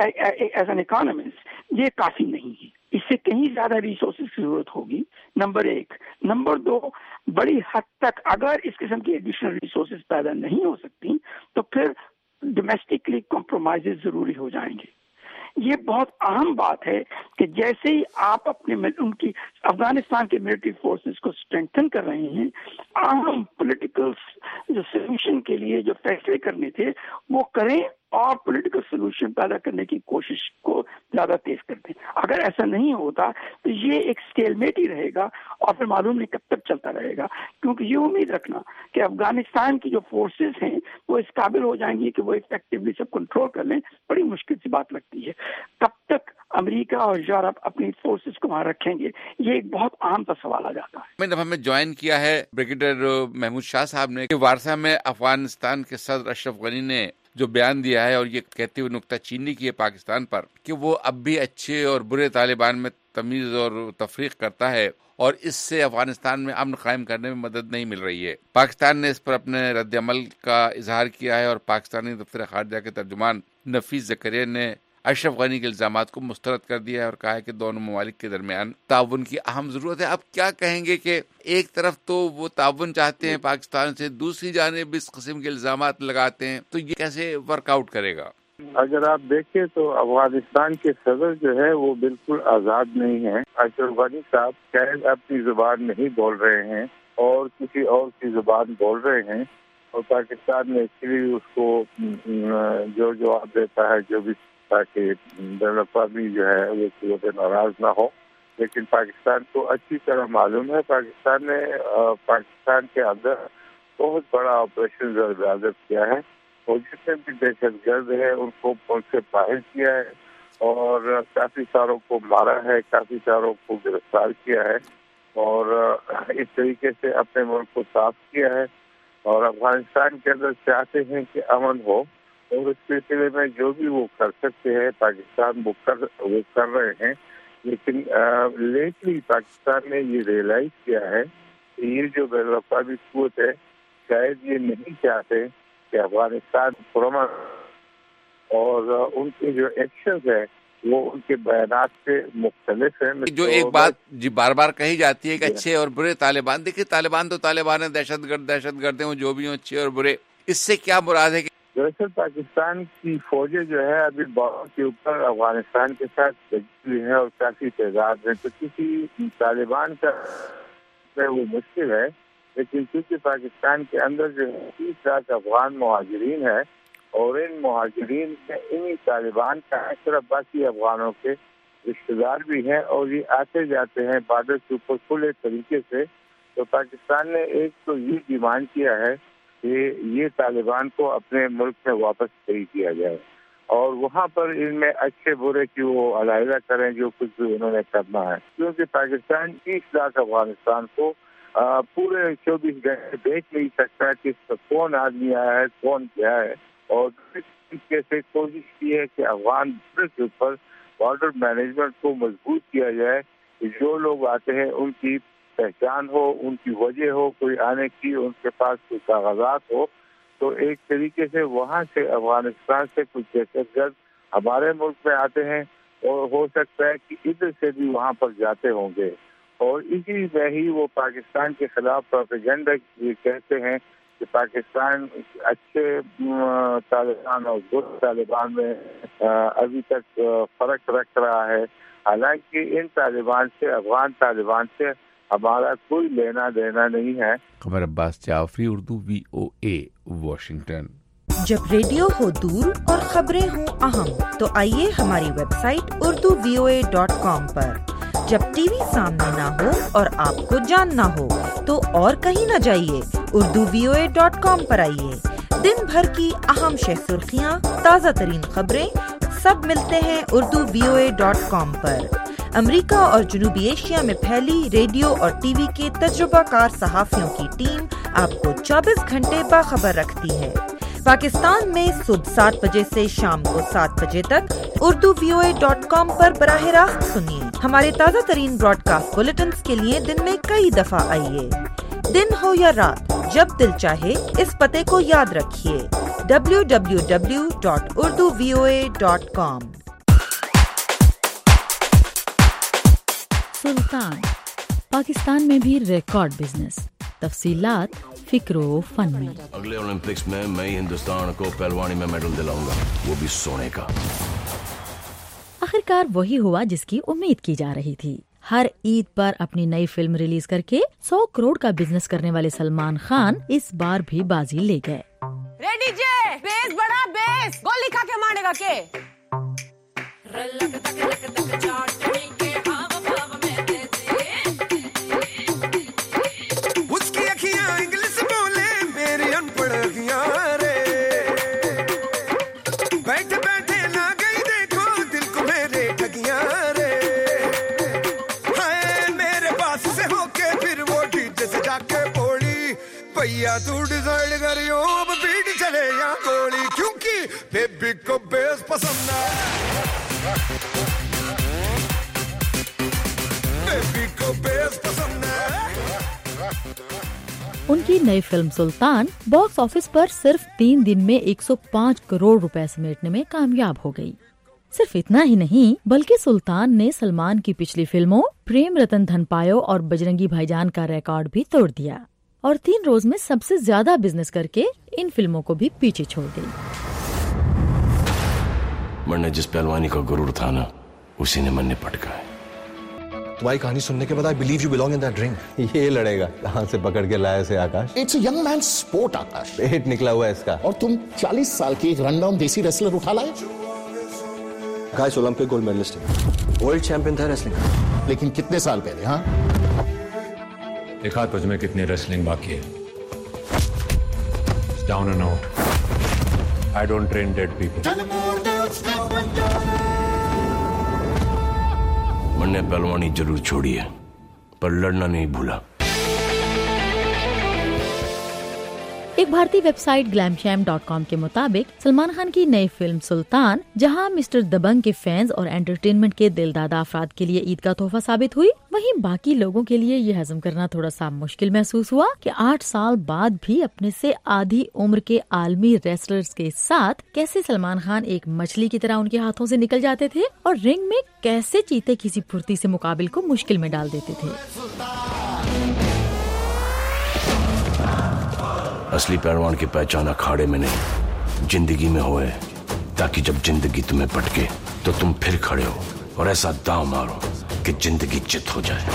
ایز این اکانومسٹ یہ کافی نہیں ہے، اس سے کہیں زیادہ ریسورسز کی ضرورت ہوگی، نمبر ایک۔ نمبر دو، بڑی حد تک اگر اس قسم کی ایڈیشنل ریسورسز پیدا نہیں ہو سکتی تو پھر ڈومیسٹکلی کمپرومائزز ضروری ہو جائیں گے۔ یہ بہت اہم بات ہے کہ جیسے ہی آپ اپنے ان کی افغانستان کے ملٹری فورسز کو اسٹرینتھن کر رہے ہیں، اہم پولیٹیکل جو سولوشن کے لیے جو فیصلے کرنے تھے وہ کریں اور پولیٹیکل سولوشن پیدا کرنے کی کوشش کو زیادہ تیز کر دیں۔ اگر ایسا نہیں ہوتا تو یہ ایک اسٹیل میٹ ہی رہے گا اور پھر معلوم نہیں کب تک چلتا رہے گا، کیونکہ یہ امید رکھنا کہ افغانستان کی جو فورسز ہیں وہ اس قابل ہو جائیں گی کہ وہ افیکٹولی سب کنٹرول کر لیں، بڑی مشکل سی بات لگتی ہے۔ کب تک امریکہ اور یورپ اپنی فورسز کو وہاں رکھیں گے، یہ ایک بہت اہم سا سوال آ جاتا ہے۔ میں دفعہ میں جوائن کیا ہے بریگیڈیئر محمود شاہ صاحب نے کہ وارسا میں افغانستان کے صدر اشرف غنی نے جو بیان دیا ہے اور یہ کہتے ہوئے نکتہ چینی کی ہے پاکستان پر کہ وہ اب بھی اچھے اور برے طالبان میں تمیز اور تفریق کرتا ہے اور اس سے افغانستان میں امن قائم کرنے میں مدد نہیں مل رہی ہے۔ پاکستان نے اس پر اپنے رد عمل کا اظہار کیا ہے اور پاکستانی دفتر خارجہ کے ترجمان نفیس زکریا نے اشرف غنی کے الزامات کو مسترد کر دیا ہے اور کہا ہے کہ دونوں ممالک کے درمیان تعاون کی اہم ضرورت ہے۔ اب کیا کہیں گے کہ ایک طرف تو وہ تعاون چاہتے ہیں پاکستان سے، دوسری جانب اس قسم کے الزامات لگاتے ہیں، تو یہ کیسے ورک آؤٹ کرے گا؟ اگر آپ دیکھیں تو افغانستان کے صدر جو ہے وہ بالکل آزاد نہیں ہے۔ اشرف غنی صاحب شاید اپنی زبان نہیں بول رہے ہیں اور کسی اور کی زبان بول رہے ہیں، اور پاکستان نے اس لیے اس کو جو جواب دیتا ہے جو بھی، تاکہ ڈیولپر بھی جو ہے وہ صورت ناراض نہ ہو۔ لیکن پاکستان کو اچھی طرح معلوم ہے پاکستان نے پاکستان کے اندر بہت بڑا آپریشن ریاضت کیا ہے اور جتنے بھی دہشت گرد ہیں ان کو ملک سے باہر کیا ہے اور کافی ساروں کو مارا ہے، کافی ساروں کو گرفتار کیا ہے اور اس طریقے سے اپنے ملک کو صاف کیا ہے، اور افغانستان کے اندر چاہتے ہیں کہ امن ہو، اور اس سلسلے میں جو بھی وہ کر سکتے ہیں پاکستان وہ کر وہ کر رہے ہیں۔ لیکن لیٹلی پاکستان نے یہ ریئلائز کیا ہے کہ یہ جو بین الاقوامی قوت ہے شاید یہ نہیں چاہتے کہ افغانستان پرامن، اور ان کے جو ایکشنز ہیں وہ ان کے بیانات سے مختلف ہیں۔ جو ایک بات جی بار بار کہی جاتی ہے کہ اچھے اور برے طالبان، دیکھیے طالبان تو طالبان ہیں، دہشت گرد دہشت گرد ہیں، جو بھی ہوں اچھے اور برے، اس سے کیا مراد ہے؟ دراصل پاکستان کی فوجیں جو ہے ابھی باغ کے اوپر افغانستان کے ساتھ لگی ہوئی ہیں اور کافی تعداد میں، تو کسی طالبان کا وہ مشکل ہے، لیکن کیونکہ پاکستان کے اندر جو ہے تیس لاکھ افغان مہاجرین ہے اور ان مہاجرین میں انہی طالبان کا اکثر باقی افغانوں کے رشتے دار بھی ہیں اور یہ آتے جاتے ہیں بارڈر کے اوپر کھلے طریقے سے۔ تو پاکستان نے ایک تو یہ ڈیمانڈ کیا ہے کہ یہ طالبان کو اپنے ملک میں واپس بھیج دیا جائے اور وہاں پر ان میں اچھے برے کی وہ علیحدہ کریں جو کچھ بھی انہوں نے کرنا ہے، کیونکہ پاکستان تیس لاکھ افغانستان کو پورے چوبیس گھنٹے دیکھ نہیں سکتا کہ اس کا کون آدمی آیا ہے کون کیا ہے، اور اس طریقے سے کوشش کی ہے کہ افغان بارڈر کے اوپر بارڈر مینجمنٹ کو مضبوط کیا جائے جو لوگ آتے ہیں ان کی پہچان ہو، ان کی وجہ ہو کوئی آنے کی، ان کے پاس کوئی کاغذات ہو، تو ایک طریقے سے وہاں سے افغانستان سے کچھ دہشت گرد ہمارے ملک میں آتے ہیں اور ہو سکتا ہے کہ ادھر سے بھی وہاں پر جاتے ہوں گے، اور اسی میں ہی وہ پاکستان کے خلاف پروپیگنڈا کہتے ہیں کہ پاکستان اچھے طالبان اور برے طالبان میں ابھی تک فرق رکھ رہا ہے، حالانکہ ان طالبان سے، افغان طالبان سے ہمارا کوئی لینا دینا نہیں ہے۔ خبر Abbas Jafri, Urdu V O A, Washington. جب ریڈیو ہو دور اور خبریں ہوں اہم تو آئیے ہماری website Urdu V O A dot com پر۔ جب ٹی وی سامنے نہ ہو اور آپ کو جاننا ہو تو اور کہیں نہ جائیے، Urdu V O A dot com پر آئیے۔ دن بھر کی اہم شہ سرخیاں، تازہ ترین خبریں سب ملتے ہیں Urdu V O A dot com پر۔ امریکہ اور جنوبی ایشیا میں پھیلی ریڈیو اور ٹی وی کے تجربہ کار صحافیوں کی ٹیم آپ کو چوبیس گھنٹے باخبر رکھتی ہے۔ پاکستان میں صبح سات بجے سے شام کو سات بجے تک Urdu V O A dot com پر براہ راست سنیے۔ ہمارے تازہ ترین براڈ کاسٹ بلیٹنز کے لیے دن میں کئی دفعہ آئیے۔ دن ہو یا رات، جب دل چاہے اس پتے کو یاد رکھیے، W W W dot Urdu V O A dot com. Sultan, Pakistan میں بھی ریکارڈ بزنس، تفصیلات فکر و فن میں۔ اگلے اولمپکس میں میں ہندوستان کو پہلوانی میں میڈل دلاؤں گا، وہ بھی سونے کا۔ آخرکار وہی ہوا جس کی امید کی جا رہی تھی۔ ہر عید پر اپنی نئی فلم ریلیز کر کے سو کروڑ کا بزنس کرنے والے سلمان خان اس بار بھی بازی لے گئے۔ ریڈی جے، بیس بڑا بیس، گولی کھا کے مارے گا کے؟ تو ڈیزائن کریو اب بیٹ چلے یا گولی، کیونکہ بیبی کو بیس پسند ہے، بیبی کو بیس پسند ہے۔ ان کی نئی فلم سلطان باکس آفس پر صرف تین دن میں ایک سو پانچ کروڑ روپے سمیٹنے میں کامیاب ہو گئی۔ صرف اتنا ہی نہیں بلکہ سلطان نے سلمان کی پچھلی فلموں پریم رتن دھن پایو اور بجرنگی بھائی جان کا ریکارڈ بھی توڑ دیا، اور تین روز میں سب سے زیادہ بزنس کر کے ان فلموں کو بھی پیچھے چھوڑ گئی۔ من نے جس پہلوانی کا غرور تھا نا، اسی نے من نے پٹکا ہے۔ تمہاری کہانی سننے کے بعد I believe you belong in that ring۔ یہ لڑے گا کہاں سے پکڑ کے لایا سے Akash? It's a young man's sport Akash. پیٹ نکلا ہوا ہے اس کا، اور تم چالیس سال کی ایک رن ڈاؤن دیسی ریسلر اٹھا لائے۔ گائس اولمپک گولڈ میڈلسٹ ہے، ورلڈ چیمپئن تھا ریسلنگ، لیکن کتنے سال پہلے؟ ہاں ایک ہاتھ پج میں کتنی ریسلنگ باقی ہے؟ Down and out. I don't train dead people۔ من نے پہلوانی ضرور چھوڑی ہے پر لڑنا نہیں بھولا۔ ایک بھارتی website Glamsham dot com کے مطابق سلمان خان کی نئی فلم سلطان جہاں مسٹر دبنگ کے فینز اور انٹرٹینمنٹ کے دل دادا افراد کے لیے عید کا تحفہ ثابت ہوئی، وہیں باقی لوگوں کے لیے یہ ہضم کرنا تھوڑا سا مشکل محسوس ہوا کہ آٹھ سال بعد بھی اپنے سے آدھی عمر کے عالمی ریسلرز کے ساتھ کیسے سلمان خان ایک مچھلی کی طرح ان کے ہاتھوں سے نکل جاتے تھے، اور رنگ میں کیسے چیتے کسی پھرتی سے مقابل کو مشکل میں ڈال دیتے تھے۔ اصلی پہلوان کی پہچان اکھاڑے میں نہیں، زندگی میں ہوئے، تاکہ جب زندگی تمہیں پٹکے تو تم پھر کھڑے ہو اور ایسا داؤ مارو کہ زندگی چت ہو جائے۔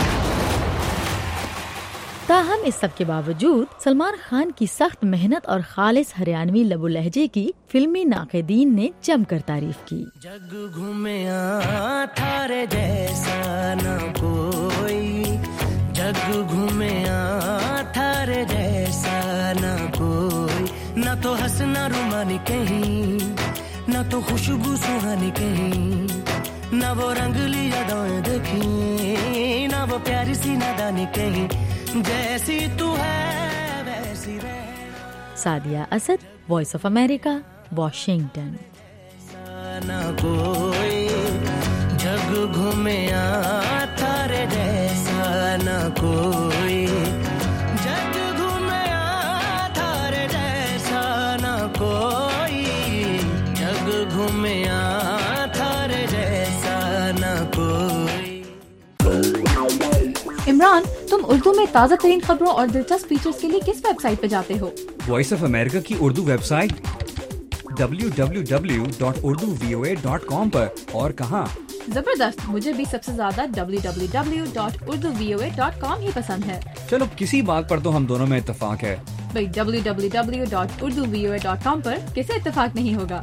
تاہم اس سب کے باوجود سلمان خان کی سخت محنت اور خالص ہریانوی لب و لہجے کی فلمی ناقدین نے جم کر تعریف کی۔ جگ گھومیا تھارے جیسا نہ کوئی، جگ گھومیا تھارے جیسا نہ کوئی، نہ تو ہنسنا رومانی کہیں، نہ تو خوشبو سہانی کہیں، نہ وہ رنگلی یادیں دیکھی، نہ وہ پیاری سی نادانی کہیں، جیسی تو ہے ویسی رہ۔ Sadia Asad, voice of America, Washington. نہ کوئی جگ گھومیا تھارے न कोई, जग घूमया थारे जैसा न कोई, जग घूमया थारे जैसा न कोई। इमरान, तुम उर्दू में ताज़ा तरीन खबरों और दिलचस्प फीचर्स के लिए किस वेबसाइट पे जाते हो? वॉइस ऑफ अमेरिका की Urdu website W W W dot Urdu V O A dot com पर। और कहाँ? जबरदस्त, मुझे भी सबसे ज्यादा W W W dot Urdu V O A dot com ही पसंद है। चलो किसी बात पर तो हम दोनों में इत्तेफाक है। भाई W W W dot Urdu V O A dot com पर किसे इत्तेफाक नहीं होगा।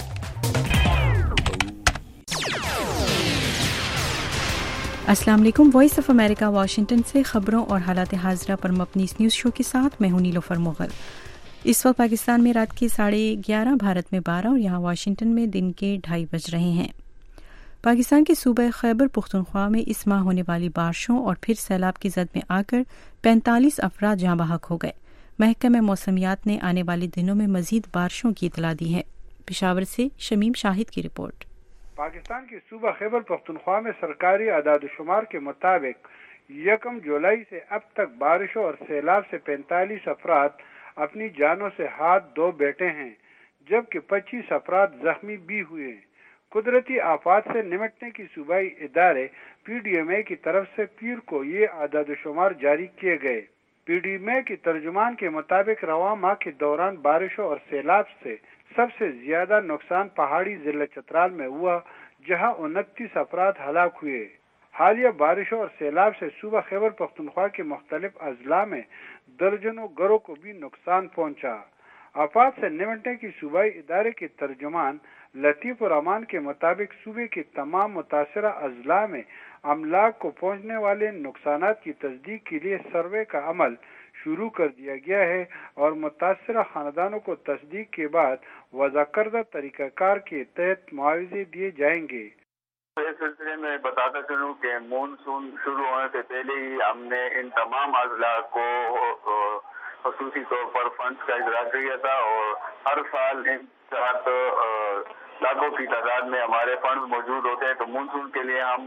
अस्सलाम वालेकुम। वॉइस ऑफ अमेरिका वाशिंगटन से खबरों और हालात हाज़िरा पर मबनी इस न्यूज़ शो के साथ मैं हूं नीलोफर मुगल। इस वक्त पाकिस्तान में रात के साढ़े ग्यारह, भारत में बारह और यहाँ वाशिंगटन में दिन के ढाई बज रहे हैं। पाकिस्तान के सूबे खैबर पुख्तनख्वा में इस माह होने वाली बारिशों और फिर सैलाब की जद में आकर पैंतालीस अफराद जहाँ बहक हो गए। महकमा मौसमियात ने आने वाले दिनों में मजीद बारिशों की इतला दी है। पेशावर से शमीम शाहिद की रिपोर्ट। पाकिस्तान के सूबा खैबर पख्तूनख्वा में सरकारी आदाद-ओ-शुमार के मुताबिक यकम जुलाई से अब तक बारिशों और सैलाब से पैंतालीस अफराद अपनी जानों से हाथ धो बैठे हैं, जबकि पच्चीस अफराद जख्मी भी हुए। कुदरती आफात से निमटने की सूबाई इदारे पी डी एम ए की तरफ से पीर को ये आदाद-ओ-शुमार जारी किए गए। पी डी एम ए की तर्जुमान के मुताबिक रवां माह के दौरान बारिशों और सैलाब से सबसे ज्यादा नुकसान पहाड़ी जिला चतराल में हुआ, जहां उनतीस अफराद हलाक हुए। हालिया बारिशों और सैलाब से सूबा खैबर पख्तूनख्वा के मुख्तलिफ अजला में दर्जनों घरों को भी नुकसान पहुंचा। आफात से निमटने की सूबाई इदारे के तर्जुमान लतीफ और अमान के मुताबिक सूबे के तमाम मुतासरा अजला में अमलाक को पहुंचने वाले नुकसानात की तस्दीक के लिए सर्वे का अमल शुरू कर दिया गया है और मुतासरा खानदानों को तस्दीक के बाद वज़ा करदा तरीक़ाकार के तहत मुआवजे दिए जाएंगे। इस सिलसिले में बताता चलूँ कि मानसून शुरू होने से पहले ही हमने इन तमाम अजला को खसूसी तौर पर फंड्स का इजरा किया था और हर साल इन तहत लाखों की तादाद में हमारे फंड मौजूद होते हैं, तो मानसून के लिए हम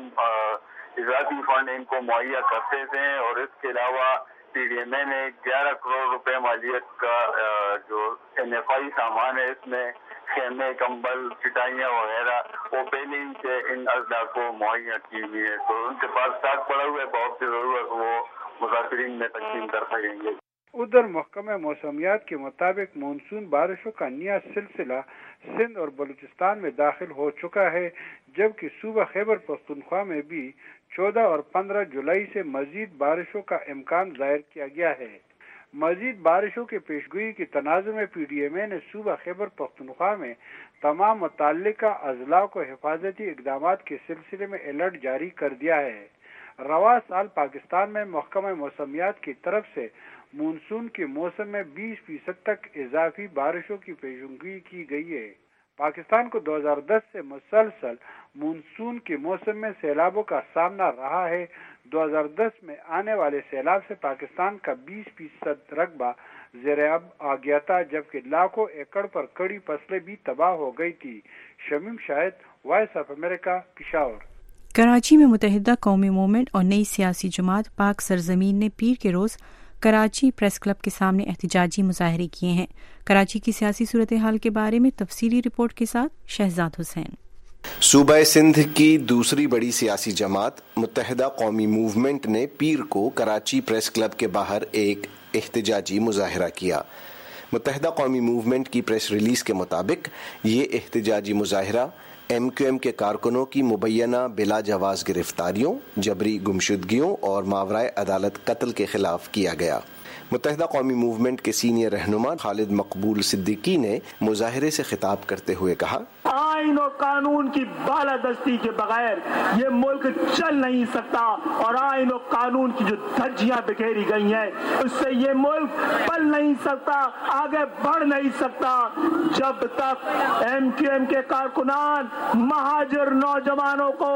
इजराती फंड इनको मुहैया करते थे। और इसके अलावा पी डी एम ए ने ग्यारह करोड़ रुपए मालियत का जो एन एफ आई सामान है, इसमें खेमे, कंबल, चटाइयाँ वगैरह वो पहले ही से इन अजला को मुहैया की हुई है, तो उनके पास स्टॉक पड़ा हुआ है, बहुत की जरूरत वो मुसाफिरीन में तकसीम कर सकेंगे। उधर महकमा मौसमियात के मुताबिक मानसून बारिशों का नया सिलसिला सिंध और बलूचिस्तान में दाखिल हो चुका है, जबकि सूबा खैबर पख्तूनख्वा में भी चौदह और पंद्रह जुलाई से मजीद बारिशों का इम्कान जाहिर किया गया है। मजीद बारिशों की पेशगोई के तनाजुर में पी डी एम ए ने सूबा खैबर पख्तूनख्वा में तमाम मुतल्लिका अजला को हिफाजती इकदामात के सिलसिले में अलर्ट जारी कर दिया है। रवा साल पाकिस्तान में महकमा मौसमियात की तरफ से मानसून के मौसम में बीस फीसद तक इजाफी बारिशों की पेशगोई की गई है। पाकिस्तान को दो हज़ार दस से मुसलसल मानसून के मौसम में सैलाबों का सामना रहा है। दो हज़ार दस में आने वाले सैलाब से पाकिस्तान का बीस फीसद रकबा ज़ेर-ए-अब आ गया था, जबकि लाखों एकड़ पर कड़ी फसलें भी तबाह हो गई थी। Shamim Shahid, voice of America, Peshawar. Karachi में मुत्तहिदा कौमी मूवमेंट और नई सियासी जमात पाक सरजमीन ने पीर के रोज़ कराची प्रेस क्लब के सामने एहतजाजी मुजाहरे किए हैं। कराची की सियासी सूरत हाल के बारे में तफसीली रिपोर्ट के साथ शहजाद हुसैन। सूबा सिंध की दूसरी बड़ी सियासी जमात मुत्तहिदा कौमी मूवमेंट ने पीर को कराची प्रेस क्लब के बाहर एक एहतजाजी मुजाहरा किया। मुत्तहिदा कौमी मूवमेंट की प्रेस रिलीज के मुताबिक ये एहतजाजी मुजाहरा एम क्यू एम के कारकुनों की मुबैना बिला जवाज गिरफ्तारियों, जबरी गुमशुदगियों और मावराए अदालत कत्ल के खिलाफ किया गया। मुत्तहिदा कौमी मूवमेंट के सीनियर रहनुमा खालिद मकबूल सिद्दीकी ने मुजाहरे से खिताब करते हुए कहा, आइन और कानून की बालादस्ती के बगैर ये मुल्क चल नहीं सकता और आइन और कानून की जो धज्जियां बिखेरी गई हैं उससे ये मुल्क पल नहीं सकता, आगे बढ़ नहीं सकता जब तक एम क्यू एम के कारकुनान महाजर नौजवानों को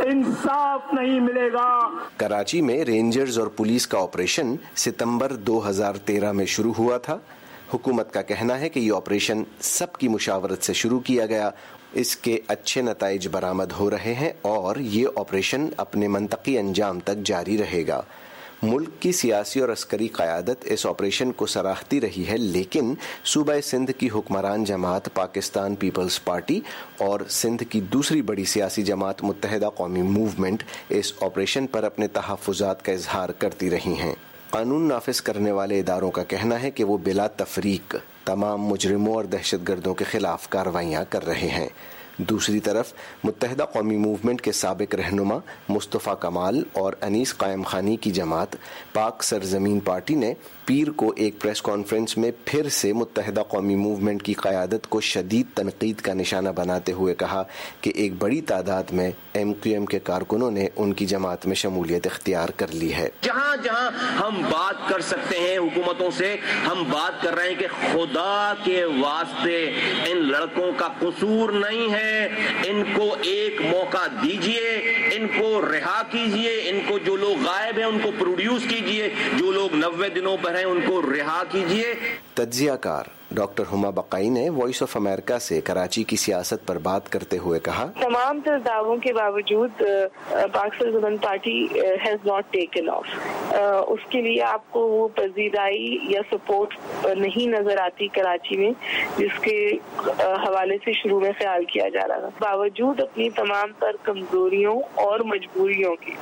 इंसाफ नहीं मिलेगा। कराची में रेंजर्स और पुलिस का ऑपरेशन सितंबर दो हज़ार तेरह में शुरू हुआ था। हुकूमत का कहना है कि ये ऑपरेशन सबकी मुशावरत से शुरू किया गया। इसके अच्छे नताइज बरामद हो रहे हैं और ये ऑपरेशन अपने मंतकी अंजाम तक जारी रहेगा। ملک کی سیاسی اور عسکری قیادت اس آپریشن کو سراہتی رہی ہے، لیکن صوبہ سندھ کی حکمران جماعت پاکستان پیپلز پارٹی اور سندھ کی دوسری بڑی سیاسی جماعت متحدہ قومی موومنٹ اس آپریشن پر اپنے تحفظات کا اظہار کرتی رہی ہیں۔ قانون نافذ کرنے والے اداروں کا کہنا ہے کہ وہ بلا تفریق تمام مجرموں اور دہشت گردوں کے خلاف کارروائیاں کر رہے ہیں۔ دوسری طرف متحدہ قومی موومنٹ کے سابق رہنما مصطفیٰ کمال اور انیس قائم خانی کی جماعت پاک سرزمین پارٹی نے پیر کو ایک پریس کانفرنس میں پھر سے متحدہ قومی موومنٹ کی قیادت کو شدید تنقید کا نشانہ بناتے ہوئے کہا کہ ایک بڑی تعداد میں ایم کیو ایم کے کارکنوں نے ان کی جماعت میں شمولیت اختیار کر لی ہے۔ جہاں جہاں ہم بات کر سکتے ہیں حکومتوں سے، ہم بات کر رہے ہیں کہ خدا کے واسطے ان لڑکوں کا قصور نہیں ہے، ان کو ایک موقع دیجئے، ان کو رہا کیجئے، ان کو جو لوگ غائب ہیں ان کو پروڈیوس کیجئے، جو لوگ نوے دنوں پر ہیں ان کو رہا کیجئے۔ تجزیہ کار ڈاکٹر ہما بقائی نے وائس آف امریکہ سے کراچی کی سیاست پر بات کرتے ہوئے کہا، تمام تر دعووں کے باوجود Pak Sarzameen party has not taken off, اس کے لیے آپ کو وہ پذیرائی یا سپورٹ نہیں نظر آتی کراچی میں جس کے حوالے سے شروع میں خیال کیا جا رہا تھا۔ باوجود اپنی تمام تر کمزوریوں اور مجبوریوں کی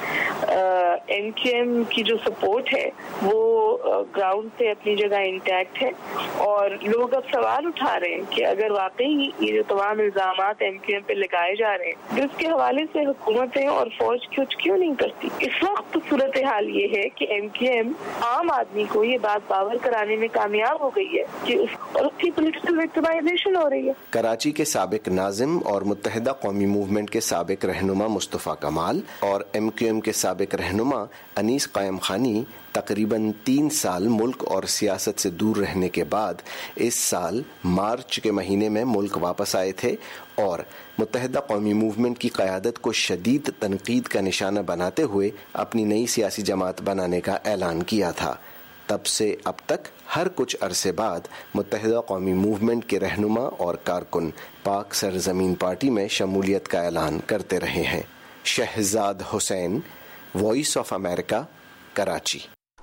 ایم کیو ایم کی جو سپورٹ ہے وہ گراؤنڈ پہ اپنی جگہ انٹیکٹ ہے، اور لوگ اب سوال اٹھا رہے ہیں کہ اگر واقعی یہ جو تمام الزامات ایم کیو ایم پہ لگائے جا رہے ہیں جس کے حوالے سے حکومتیں اور فوج کچھ کیوں نہیں کرتی۔ اس وقت صورتحال یہ ہے کہ ایم کیو ایم عام آدمی کو یہ بات باور کرانے میں کامیاب ہو گئی ہے کہ اس اور اس کی پولیٹیکل وکٹمائزیشن ہو رہی ہے۔ کراچی کے سابق ناظم اور متحدہ قومی موومنٹ کے سابق رہنما مصطفیٰ کمال اور ایم کیو ایم کے سابق رہنما انیس قائم خانی تقریباً تین سال ملک اور سیاست سے دور رہنے کے بعد اس سال مارچ کے مہینے میں ملک واپس آئے تھے اور متحدہ قومی موومنٹ کی قیادت کو شدید تنقید کا نشانہ بناتے ہوئے اپنی نئی سیاسی جماعت بنانے کا اعلان کیا تھا۔ تب سے اب تک ہر کچھ عرصے بعد متحدہ قومی موومنٹ کے رہنما اور کارکن پاک سرزمین پارٹی میں شمولیت کا اعلان کرتے رہے ہیں۔ Shahzad Hussain, voice of America, Karachi.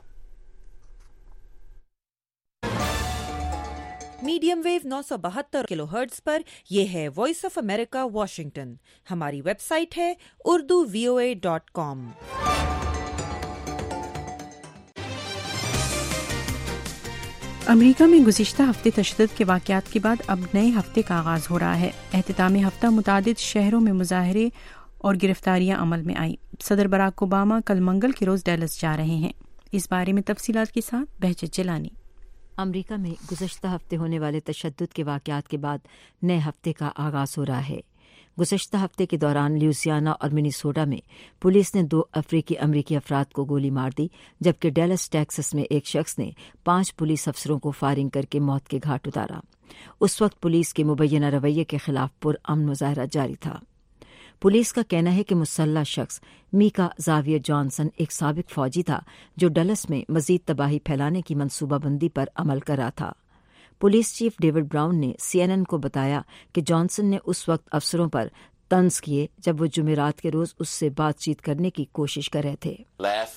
Medium wave نو سو بہتر کلو ہرٹز پر یہ ہے وائس آف امریکہ واشنگٹن۔ ہماری ویب سائٹ ہے Urdu V O A dot کام۔ امریکہ میں گزشتہ ہفتے تشدد کے واقعات کے بعد اب نئے ہفتے کا آغاز ہو رہا ہے۔ اختتامی ہفتہ متعدد شہروں میں مظاہرے اور گرفتاریاں عمل میں آئیں۔ صدر براک اوباما کل منگل کے روز ڈیلس جا رہے ہیں۔ اس بارے میں تفصیلات کے ساتھ بہجت جیلانی۔ امریکہ میں گزشتہ ہفتے ہونے والے تشدد کے واقعات کے بعد نئے ہفتے کا آغاز ہو رہا ہے۔ گزشتہ ہفتے کے دوران لیوزیانا اور منیسوٹا میں پولیس نے دو افریقی امریکی افراد کو گولی مار دی، جبکہ ڈیلس ٹیکسس میں ایک شخص نے پانچ پولیس افسروں کو فائرنگ کر کے موت کے گھاٹ اتارا۔ اس وقت پولیس کے مبینہ رویے کے خلاف پرامن مظاہرہ جاری تھا۔ پولیس کا کہنا ہے کہ مسلح شخص میکا زاویئر جانسن ایک سابق فوجی تھا جو ڈلس میں مزید تباہی پھیلانے کی منصوبہ بندی پر عمل کر رہا تھا۔ پولیس چیف ڈیوڈ براؤن نے سی این این کو بتایا کہ جانسن نے اس وقت افسروں پر طنز کیے جب وہ جمعرات کے روز اس سے بات چیت کرنے کی کوشش کر رہے تھے۔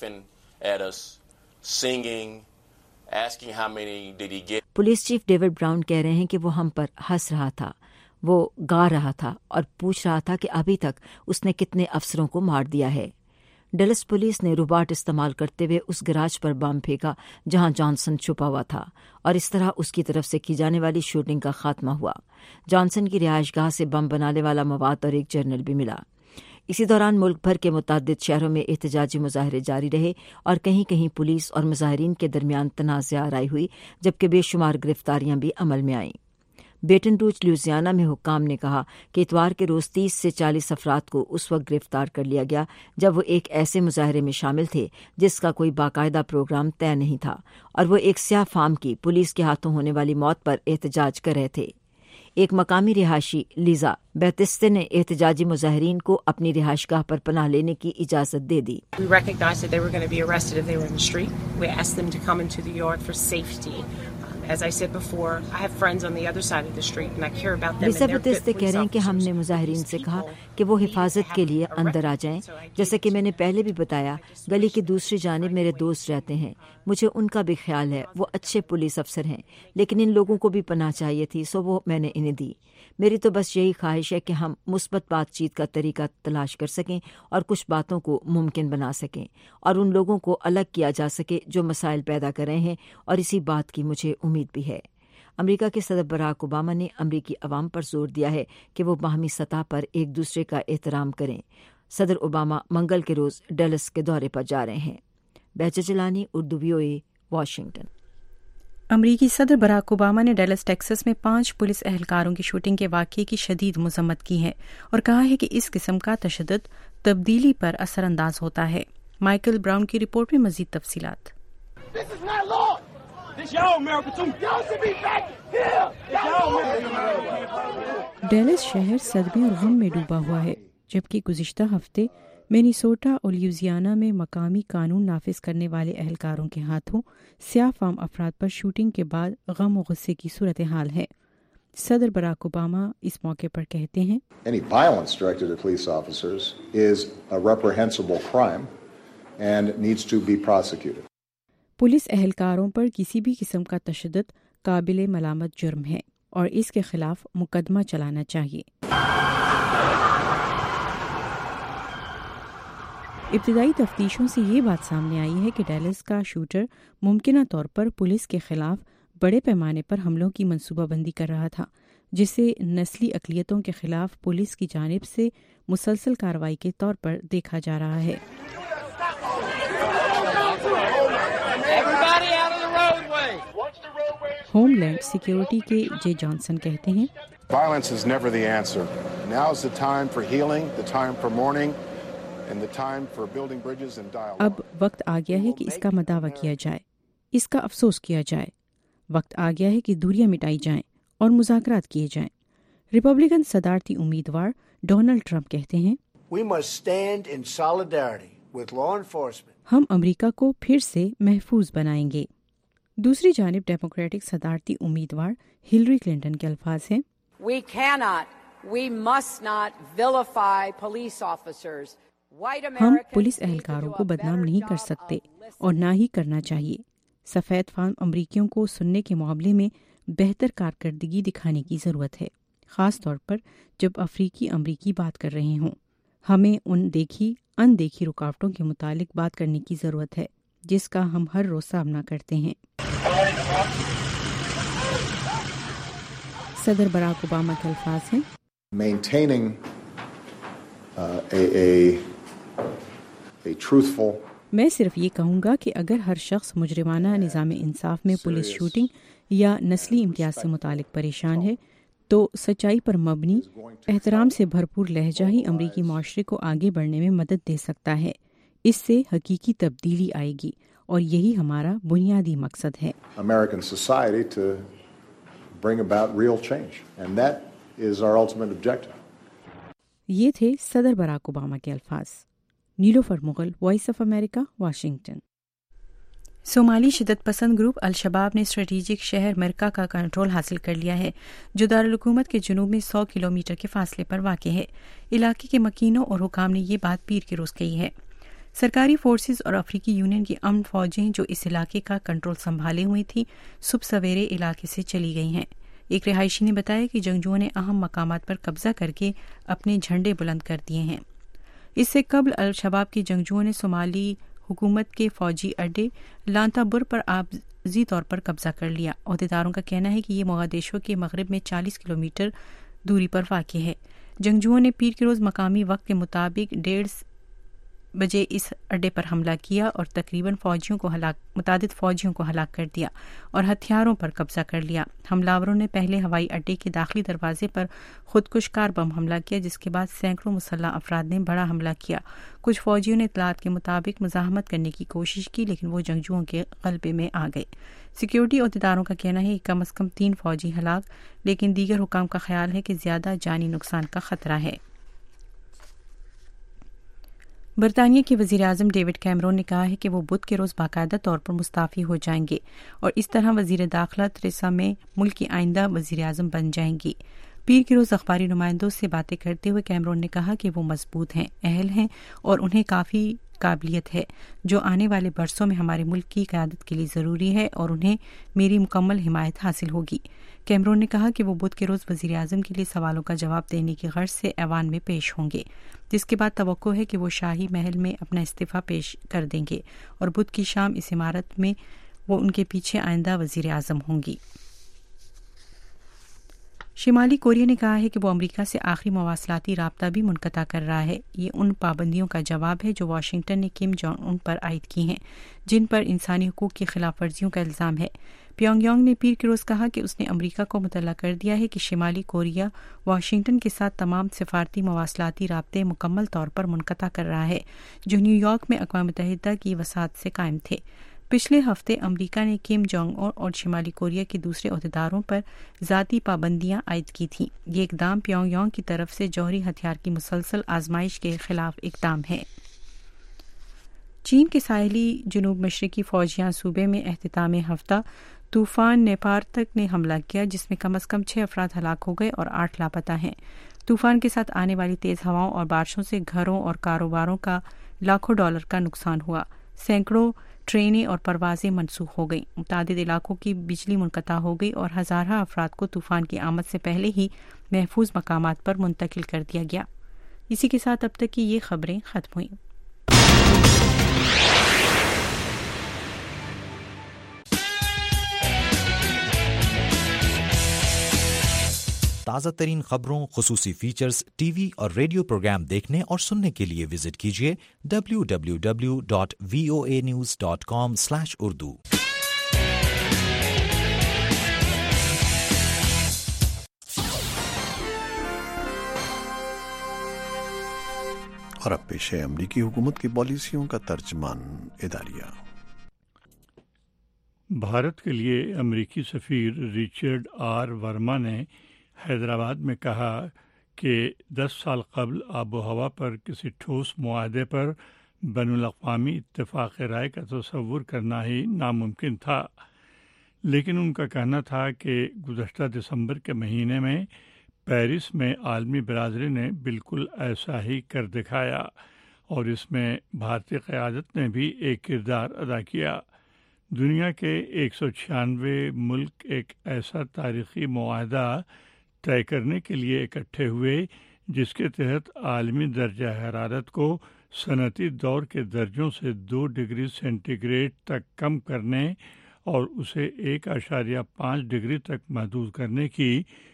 پولیس چیف ڈیوڈ براؤن کہہ رہے ہیں کہ وہ ہم پر ہنس رہا تھا، وہ گا رہا تھا اور پوچھ رہا تھا کہ ابھی تک اس نے کتنے افسروں کو مار دیا ہے۔ ڈلس پولیس نے روباٹ استعمال کرتے ہوئے اس گراج پر بم پھینکا جہاں جانسن چھپا ہوا تھا، اور اس طرح اس کی طرف سے کی جانے والی شوٹنگ کا خاتمہ ہوا۔ جانسن کی رہائش گاہ سے بم بنانے والا مواد اور ایک جرنل بھی ملا۔ اسی دوران ملک بھر کے متعدد شہروں میں احتجاجی مظاہرے جاری رہے اور کہیں کہیں پولیس اور مظاہرین کے درمیان تنازع آرائی ہوئی، جبکہ بے شمار گرفتاریاں بھی عمل میں آئیں۔ بیٹن روچ لیوزیانا میں حکام نے کہا کہ اتوار کے روز تیس سے چالیس افراد کو اس وقت گرفتار کر لیا گیا جب وہ ایک ایسے مظاہرے میں شامل تھے جس کا کوئی باقاعدہ پروگرام طے نہیں تھا، اور وہ ایک سیاہ فام کی پولیس کے ہاتھوں ہونے والی موت پر احتجاج کر رہے تھے۔ ایک مقامی رہائشی لیزا بیتستے نے احتجاجی مظاہرین کو اپنی رہائش گاہ پر پناہ لینے کی اجازت دے دی۔ We recognized that they were going to be arrested if they were in the street. We asked them to come into the yard for safety. As I said before, I have friends on the other side of the street and I care about them. لیسا بتیستے کہہ رہے ہیں کہ ہم نے مظاہرین سے کہا کہ وہ حفاظت کے لیے اندر آ جائیں. جیسا کہ میں نے پہلے بھی بتایا, گلی کی دوسری جانب میرے دوست رہتے ہیں, مجھے ان کا بھی خیال ہے, وہ اچھے پولیس افسر ہیں, لیکن ان لوگوں کو بھی پناہ چاہیے تھی, سو وہ میں نے انہیں دی. میری تو بس یہی خواہش ہے کہ ہم مثبت بات چیت کا طریقہ تلاش کر سکیں اور کچھ باتوں کو ممکن بنا سکیں اور ان لوگوں کو الگ کیا جا سکے جو مسائل پیدا کر رہے ہیں, اور اسی بات کی مجھے امید بھی ہے. امریکہ کے صدر براک اوباما نے امریکی عوام پر زور دیا ہے کہ وہ باہمی سطح پر ایک دوسرے کا احترام کریں. صدر اوباما منگل کے روز ڈیلس کے دورے پر جا رہے ہیں. Behjat Jilani, Urdu V O A, Washington. امریکی صدر براک اوباما نے ڈیلس ٹیکساس میں پانچ پولیس اہلکاروں کی شوٹنگ کے واقعے کی شدید مذمت کی ہے اور کہا ہے کہ اس قسم کا تشدد تبدیلی پر اثر انداز ہوتا ہے. مائیکل براؤن کی رپورٹ میں مزید تفصیلات. ڈیلس شہر صدمے اور غم میں ڈوبا ہوا ہے, جبکہ گزشتہ ہفتے مینیسوٹا اور لیوزیانا میں مقامی قانون نافذ کرنے والے اہلکاروں کے ہاتھوں سیاہ فام افراد پر شوٹنگ کے بعد غم و غصے کی صورتحال ہے. صدر براک اوباما اس موقع پر کہتے ہیں, Any violence directed at police officers is a reprehensible crime and needs to be prosecuted. Police اہلکاروں پر کسی بھی قسم کا تشدد قابل ملامت جرم ہے اور اس کے خلاف مقدمہ چلانا چاہیے. ابتدائی تفتیشوں سے یہ بات سامنے آئی ہے کہ ڈیلس کا شوٹر ممکنہ طور پر پولیس کے خلاف بڑے پیمانے پر حملوں کی منصوبہ بندی کر رہا تھا, جسے نسلی اقلیتوں کے خلاف پولیس کی جانب سے مسلسل کارروائی کے طور پر دیکھا جا رہا ہے. ہوم لینڈ سیکیورٹی کے جے جانسن کہتے ہیں, Violence is never the answer. Now is the time for healing, the time for mourning, and the time for building bridges and dialogue. اب وقت آ گیا ہے کہ اس کا مداوع کیا جائے, اس کا افسوس کیا جائے. وقت آ گیا ہے کہ دوریاں مٹائی جائیں اور مذاکرات کیے جائیں. ریپبلکن صدارتی امیدوار ڈونلڈ ٹرمپ کہتے ہیں, We must stand in solidarity with law enforcement. ہم امریکہ کو پھر سے محفوظ بنائیں گے. دوسری جانب ڈیموکریٹک صدارتی امیدوار ہلری کلنٹن کے الفاظ ہیں, We cannot, we must not vilify police officers. ہم پولیس اہلکاروں کو بدنام نہیں کر سکتے اور نہ ہی کرنا چاہیے. سفید فام امریکیوں کو سننے کے معاملے میں بہتر کارکردگی دکھانے کی ضرورت ہے, خاص طور پر جب افریقی امریکی بات کر رہے ہوں. ہمیں ان دیکھی ان دیکھی رکاوٹوں کے متعلق بات کرنے کی ضرورت ہے جس کا ہم ہر روز سامنا کرتے ہیں. صدر براک اوباما کے الفاظ ہیں, Maintaining uh, a, a, a truthful میں صرف یہ کہوں گا کہ اگر ہر شخص مجرمانہ نظام انصاف میں پولیس شوٹنگ یا نسلی امتیاز سے متعلق پریشان ہے تو سچائی پر مبنی احترام سے بھرپور لہجہ ہی امریکی معاشرے کو آگے بڑھنے میں مدد دے سکتا ہے. اس سے حقیقی تبدیلی آئے گی اور یہی ہمارا بنیادی مقصد ہے. American society to bring about real change, and that is our ultimate objective. یہ تھے صدر براک اوباما کے الفاظ. Nilofar Mughal, voice of America, Washington. صومالی شدت پسند گروپ الشباب نے اسٹریٹجک شہر مرکہ کا کنٹرول حاصل کر لیا ہے, جو دارالحکومت کے جنوب میں سو کلومیٹر کے فاصلے پر واقع ہے. علاقے کے مکینوں اور حکام نے یہ بات پیر کے روز کہی ہے. سرکاری فورسز اور افریقی یونین کی امن فوجیں جو اس علاقے کا کنٹرول سنبھالے ہوئی تھیں صبح سویرے علاقے سے چلی گئی ہیں. ایک رہائشی نے بتایا کہ جنگجوؤں نے اہم مقامات پر قبضہ کر کے اپنے جھنڈے بلند کر دیے ہیں. اس سے قبل الشباب کے جنگجوؤں نے صومالی حکومت کے فوجی اڈے لانتا بر پر عارضی طور پر قبضہ کر لیا. عہدیداروں کا کہنا ہے کہ یہ موغادیشو کے مغرب میں چالیس کلومیٹر دوری پر واقع ہے. جنگجوؤں نے پیر کے روز مقامی وقت کے مطابق ڈیڑھ بجے اس اڈے پر حملہ کیا اور تقریباً فوجیوں کو ہلاک متعدد فوجیوں کو ہلاک کر دیا اور ہتھیاروں پر قبضہ کر لیا. حملاوروں نے پہلے ہوائی اڈے کے داخلی دروازے پر خودکش کار بم حملہ کیا, جس کے بعد سینکڑوں مسلح افراد نے بڑا حملہ کیا. کچھ فوجیوں نے اطلاعات کے مطابق مزاحمت کرنے کی کوشش کی, لیکن وہ جنگجوؤں کے غلبے میں آ گئے. سیکیورٹی عہدیداروں کا کہنا ہے کہ کم از کم تین فوجی ہلاک, لیکن دیگر حکام کا خیال ہے کہ زیادہ جانی نقصان کا خطرہ ہے. برطانیہ کے وزیر اعظم ڈیوڈ کیمرون نے کہا ہے کہ وہ بدھ کے روز باقاعدہ طور پر مستعفی ہو جائیں گے اور اس طرح وزیر داخلہ تھریسا مے ملک کی آئندہ وزیر اعظم بن جائیں گی۔ پیر کے روز اخباری نمائندوں سے باتیں کرتے ہوئے کیمرون نے کہا کہ وہ مضبوط ہیں، اہل ہیں اور انہیں کافی قابلیت ہے جو آنے والے برسوں میں ہمارے ملک کی قیادت کے لیے ضروری ہے اور انہیں میری مکمل حمایت حاصل ہوگی۔ کیمرون نے کہا کہ وہ بدھ کے روز وزیر اعظم کے لیے سوالوں کا جواب دینے کی غرض سے ایوان میں پیش ہوں گے، جس کے بعد توقع ہے کہ وہ شاہی محل میں اپنا استعفیٰ پیش کر دیں گے اور بدھ کی شام اس عمارت میں وہ ان کے پیچھے آئندہ وزیر اعظم ہوں گی۔ شمالی کوریا نے کہا ہے کہ وہ امریکہ سے آخری مواصلاتی رابطہ بھی منقطع کر رہا ہے۔ یہ ان پابندیوں کا جواب ہے جو واشنگٹن نے کم جونگ ان پر عائد کی ہیں، جن پر انسانی حقوق کی خلاف ورزیوں کا الزام ہے۔ پیونگ یانگ نے پیر کے روز کہا کہ اس نے امریکہ کو مطلع کر دیا ہے کہ شمالی کوریا واشنگٹن کے ساتھ تمام سفارتی مواصلاتی رابطے مکمل طور پر منقطع کر رہا ہے، جو نیو یارک میں اقوام متحدہ کی وساطت سے قائم تھے۔ پچھلے ہفتے امریکہ نے کم جونگ ان اور شمالی کوریا کے دوسرے عہدیداروں پر ذاتی پابندیاں عائد کی تھیں۔ یہ اقدام پیونگ یانگ کی طرف سے جوہری ہتھیار کی مسلسل آزمائش کے خلاف اقدام ہے۔ چین کے ساحلی جنوب مشرقی فوجیاں صوبے میں اختتام ہفتہ طوفان نیپار تک نے حملہ کیا، جس میں کم از کم چھ افراد ہلاک ہو گئے اور آٹھ لاپتہ ہیں۔ طوفان کے ساتھ آنے والی تیز ہواؤں اور بارشوں سے گھروں اور کاروباروں کا لاکھوں ڈالر کا نقصان ہوا۔ سینکڑوں ٹرینیں اور پروازیں منسوخ ہو گئیں، متعدد علاقوں کی بجلی منقطع ہو گئی اور ہزارہ افراد کو طوفان کی آمد سے پہلے ہی محفوظ مقامات پر منتقل کر دیا گیا۔ اسی کے ساتھ اب تک کی یہ خبریں ختم ہوئیں۔ تازہ ترین خبروں، خصوصی فیچرز، ٹی وی اور ریڈیو پروگرام دیکھنے اور سننے کے لیے وزٹ کیجیے W W W dot V O A news dot com slash Urdu. اور اب پیش ہے امریکی حکومت کی پالیسیوں کا ترجمان اداریہ۔ بھارت کے لیے امریکی سفیر ریچرڈ آر ورما نے حیدرآباد میں کہا کہ دس سال قبل آب و ہوا پر کسی ٹھوس معاہدے پر بین الاقوامی اتفاق رائے کا تصور کرنا ہی ناممکن تھا، لیکن ان کا کہنا تھا کہ گزشتہ دسمبر کے مہینے میں پیرس میں عالمی برادری نے بالکل ایسا ہی کر دکھایا اور اس میں بھارتی قیادت نے بھی ایک کردار ادا کیا۔ دنیا کے ایک سو چھیانوے ملک ایک ایسا تاریخی معاہدہ طے کرنے کے لیے اکٹھے ہوئے جس کے تحت عالمی درجہ حرارت کو صنعتی دور کے درجوں سے دو ڈگری سینٹی گریڈ تک کم کرنے اور اسے ایک اشاریہ پانچ ڈگری تک محدود کرنے کی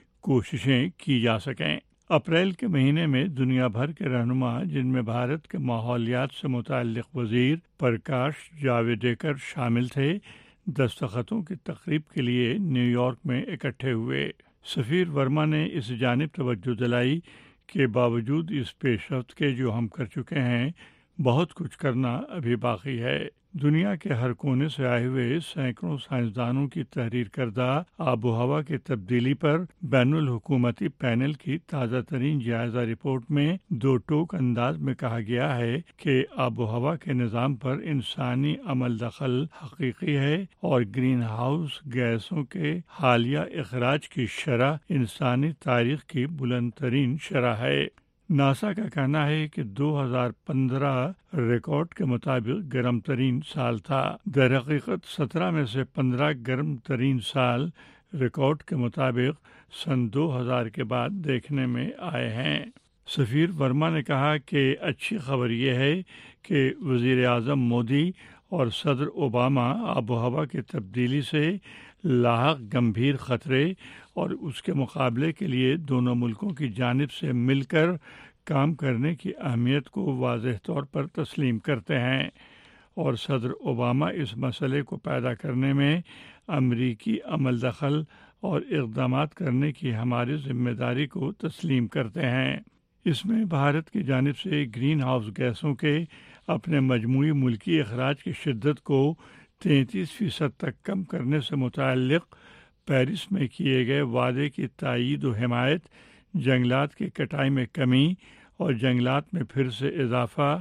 کوششیں کی جا سکیں۔ اپریل کے مہینے میں دنیا بھر کے رہنما، جن میں بھارت کے ماحولیات سے متعلق وزیر پرکاش جاوڈیکر شامل تھے، دستخطوں کی تقریب کے لیے نیو یارک میں اکٹھے ہوئے۔ سفیر ورما نے اس جانب توجہ دلائی کہ باوجود اس پیش رفت کے جو ہم کر چکے ہیں، بہت کچھ کرنا ابھی باقی ہے۔ دنیا کے ہر کونے سے آئے ہوئے سینکڑوں سائنسدانوں کی تحریر کردہ آب و ہوا کی تبدیلی پر بین الحکومتی پینل کی تازہ ترین جائزہ رپورٹ میں دو ٹوک انداز میں کہا گیا ہے کہ آب و ہوا کے نظام پر انسانی عمل دخل حقیقی ہے اور گرین ہاؤس گیسوں کے حالیہ اخراج کی شرح انسانی تاریخ کی بلند ترین شرح ہے۔ ناسا کا کہنا ہے کہ دو ہزار پندرہ ریکارڈ کے مطابق گرم ترین سال تھا۔ در حقیقت سترہ میں سے پندرہ گرم ترین سال ریکارڈ کے مطابق سن دو ہزار کے بعد دیکھنے میں آئے ہیں۔ سفیر ورما نے کہا کہ اچھی خبر یہ ہے کہ وزیر اعظم مودی اور صدر اوباما آب و ہوا کی تبدیلی سے لاحق گمبھیر خطرے اور اس کے مقابلے کے لیے دونوں ملکوں کی جانب سے مل کر کام کرنے کی اہمیت کو واضح طور پر تسلیم کرتے ہیں، اور صدر اوباما اس مسئلے کو پیدا کرنے میں امریکی عمل دخل اور اقدامات کرنے کی ہماری ذمہ داری کو تسلیم کرتے ہیں۔ اس میں بھارت کی جانب سے گرین ہاؤس گیسوں کے اپنے مجموعی ملکی اخراج کی شدت کو تینتیس فیصد تک کم کرنے سے متعلق پیرس میں کیے گئے وعدے کی تائید و حمایت، جنگلات کی کٹائی میں کمی اور جنگلات میں پھر سے اضافہ،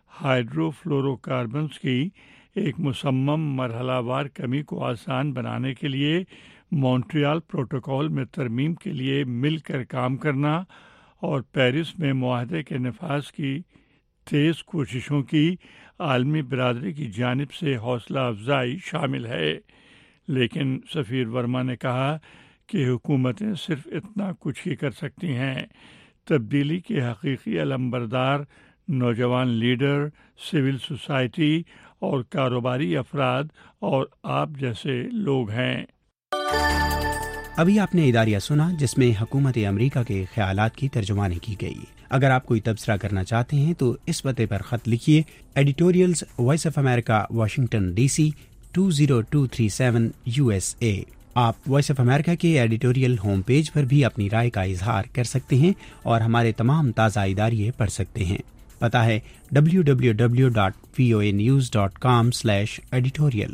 ہائیڈرو فلورو کاربنز کی ایک مصمم مرحلہ وار کمی کو آسان بنانے کے لیے مونٹریال پروٹوکول میں ترمیم کے لیے مل کر کام کرنا اور پیرس میں معاہدے کے نفاذ کی تیز کوششوں کی عالمی برادری کی جانب سے حوصلہ افزائی شامل ہے۔ لیکن سفیر ورما نے کہا کہ حکومتیں صرف اتنا کچھ ہی کر سکتی ہیں۔ تبدیلی کے حقیقی علمبردار نوجوان لیڈر، سول سوسائٹی اور کاروباری افراد اور آپ جیسے لوگ ہیں۔ ابھی آپ نے اداریہ سنا جس میں حکومت امریکہ کے خیالات کی ترجمانی کی گئی۔ اگر آپ کوئی تبصرہ کرنا چاہتے ہیں تو اس پتے پر خط لکھیے، editorials voice of America, Washington D C two zero two three seven U S A. آپ وائس آف امریکہ کے ایڈیٹوریل ہوم پیج پر بھی اپنی رائے کا اظہار کر سکتے ہیں اور ہمارے تمام تازہ اداریے پڑھ سکتے ہیں۔ پتہ ہے W W W dot V O A news dot com slash editorial.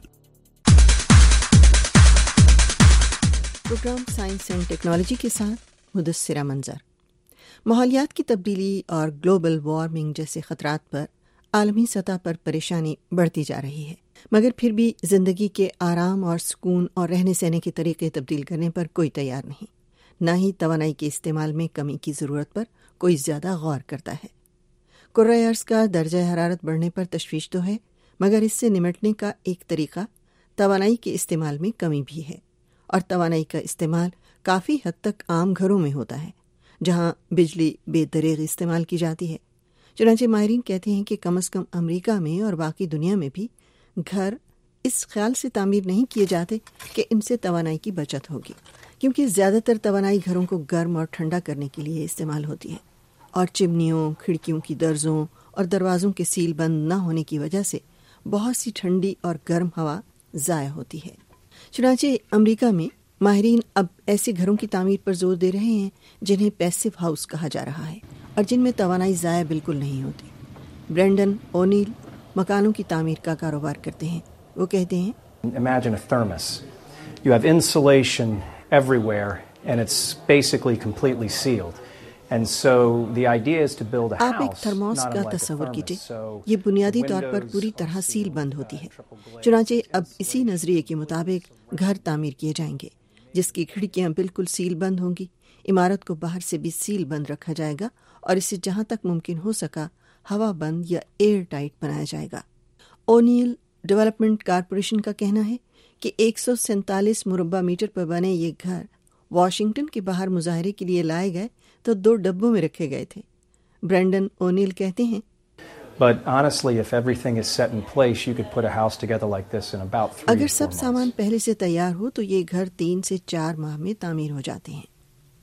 Program science and technology کے ساتھ مدثرہ منظر۔ ماحولیات کی تبدیلی اور گلوبل وارمنگ جیسے خطرات پر عالمی سطح پر پریشانی بڑھتی جا رہی ہے، مگر پھر بھی زندگی کے آرام اور سکون اور رہنے سہنے کے طریقے تبدیل کرنے پر کوئی تیار نہیں، نہ ہی توانائی کے استعمال میں کمی کی ضرورت پر کوئی زیادہ غور کرتا ہے۔ کرۂ ارض کا درجہ حرارت بڑھنے پر تشویش تو ہے، مگر اس سے نمٹنے کا ایک طریقہ توانائی کے استعمال میں کمی بھی ہے، اور توانائی کا استعمال کافی حد تک عام گھروں میں ہوتا ہے جہاں بجلی بے دریغ استعمال کی جاتی ہے۔ چنانچہ ماہرین کہتے ہیں کہ کم از کم امریکہ میں اور باقی دنیا میں بھی گھر اس خیال سے تعمیر نہیں کیے جاتے کہ ان سے توانائی کی بچت ہوگی، کیونکہ زیادہ تر توانائی گھروں کو گرم اور ٹھنڈا کرنے کے لیے استعمال ہوتی ہے، اور چمنیوں، کھڑکیوں کی درزوں اور دروازوں کے سیل بند نہ ہونے کی وجہ سے بہت سی ٹھنڈی اور گرم ہوا ضائع ہوتی ہے۔ چنانچہ امریکہ میں ماہرین اب ایسے گھروں کی تعمیر پر زور دے رہے ہیں جنہیں پیسو ہاؤس کہا جا رہا ہے اور جن میں توانائی ضائع بالکل نہیں ہوتی۔ برینڈن اونیل مکانوں کی تعمیر کا کاروبار کرتے ہیں۔ وہ کہتے ہیں، Imagine a thermos. You have insulation everywhere and it's basically completely sealed. And so the idea is to build a house. آپ ایک تھرموس کا تصور کیجئے، یہ بنیادی طور پر پوری طرح سیل بند ہوتی ہے۔ چنانچہ اب اسی نظریے کے مطابق گھر تعمیر کیے جائیں گے جس کی کھڑکیاں بالکل سیل بند ہوں گی، عمارت کو باہر سے بھی سیل بند رکھا جائے گا اور اسے جہاں تک ممکن ہو سکا ہوا بند یا ایئر ٹائٹ بنایا جائے گا۔ اونیل ڈیولپمنٹ کارپوریشن کا کہنا ہے کہ ایک سو سینتالیس مربع میٹر پر بنے یہ گھر واشنگٹن کے باہر مظاہرے کے لیے لائے گئے تو دو ڈبوں میں رکھے گئے تھے۔ برینڈن اونیل کہتے ہیں، But honestly, if everything is set in place, you could put a house together like this in about three اگر to four سب months. سامان پہلے سے تیار ہو تو یہ گھر تین سے چار ماہ میں تعمیر ہو جاتے ہیں۔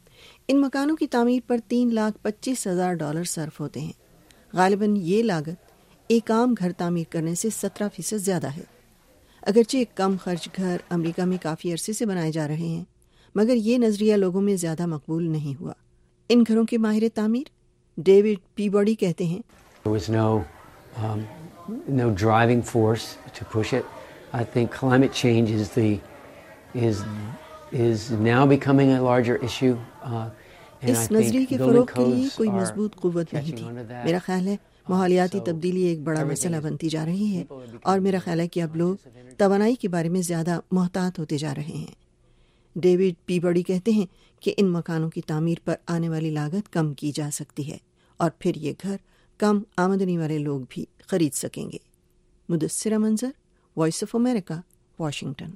ان مکانوں کی تعمیر پر تین لاکھ پچیس ہزار ڈالر صرف ہوتے ہیں۔ غالباً یہ لاگت ایک عام گھر تعمیر کرنے سے سترہ فیصد زیادہ ہے۔ اگرچہ ایک کم خرچ گھر امریکہ میں کافی عرصے سے بنائے جا رہے ہیں، مگر یہ نظریہ لوگوں میں زیادہ مقبول نہیں ہوا۔ ان گھروں کے ماہر تعمیر ڈیوڈ پی باڈی کہتے ہیں، There was no um, no driving force to push it. I think climate change is the is is now becoming a larger issue. Uh, and us I نظریے think کے building فروغ کے لیے codes کوئی are مضبوط قوت نہیں catching تھی۔ on to that. میرا خیال ہے ماحولیاتی تبدیلی ایک بڑا مسئلہ بنتی جا رہی ہے، اور میرا خیال ہے کہ اب لوگ توانائی کے بارے میں زیادہ محتاط ہوتے جا رہے ہیں۔ ڈیوڈ پی بڑی کہتے ہیں کہ ان مکانوں کی تعمیر پر آنے والی لاگت کم کی جا سکتی ہے، اور پھر یہ گھر کم آمدنی والے لوگ بھی خرید سکیں گے۔ مدثرہ Manzar, voice of America, Washington.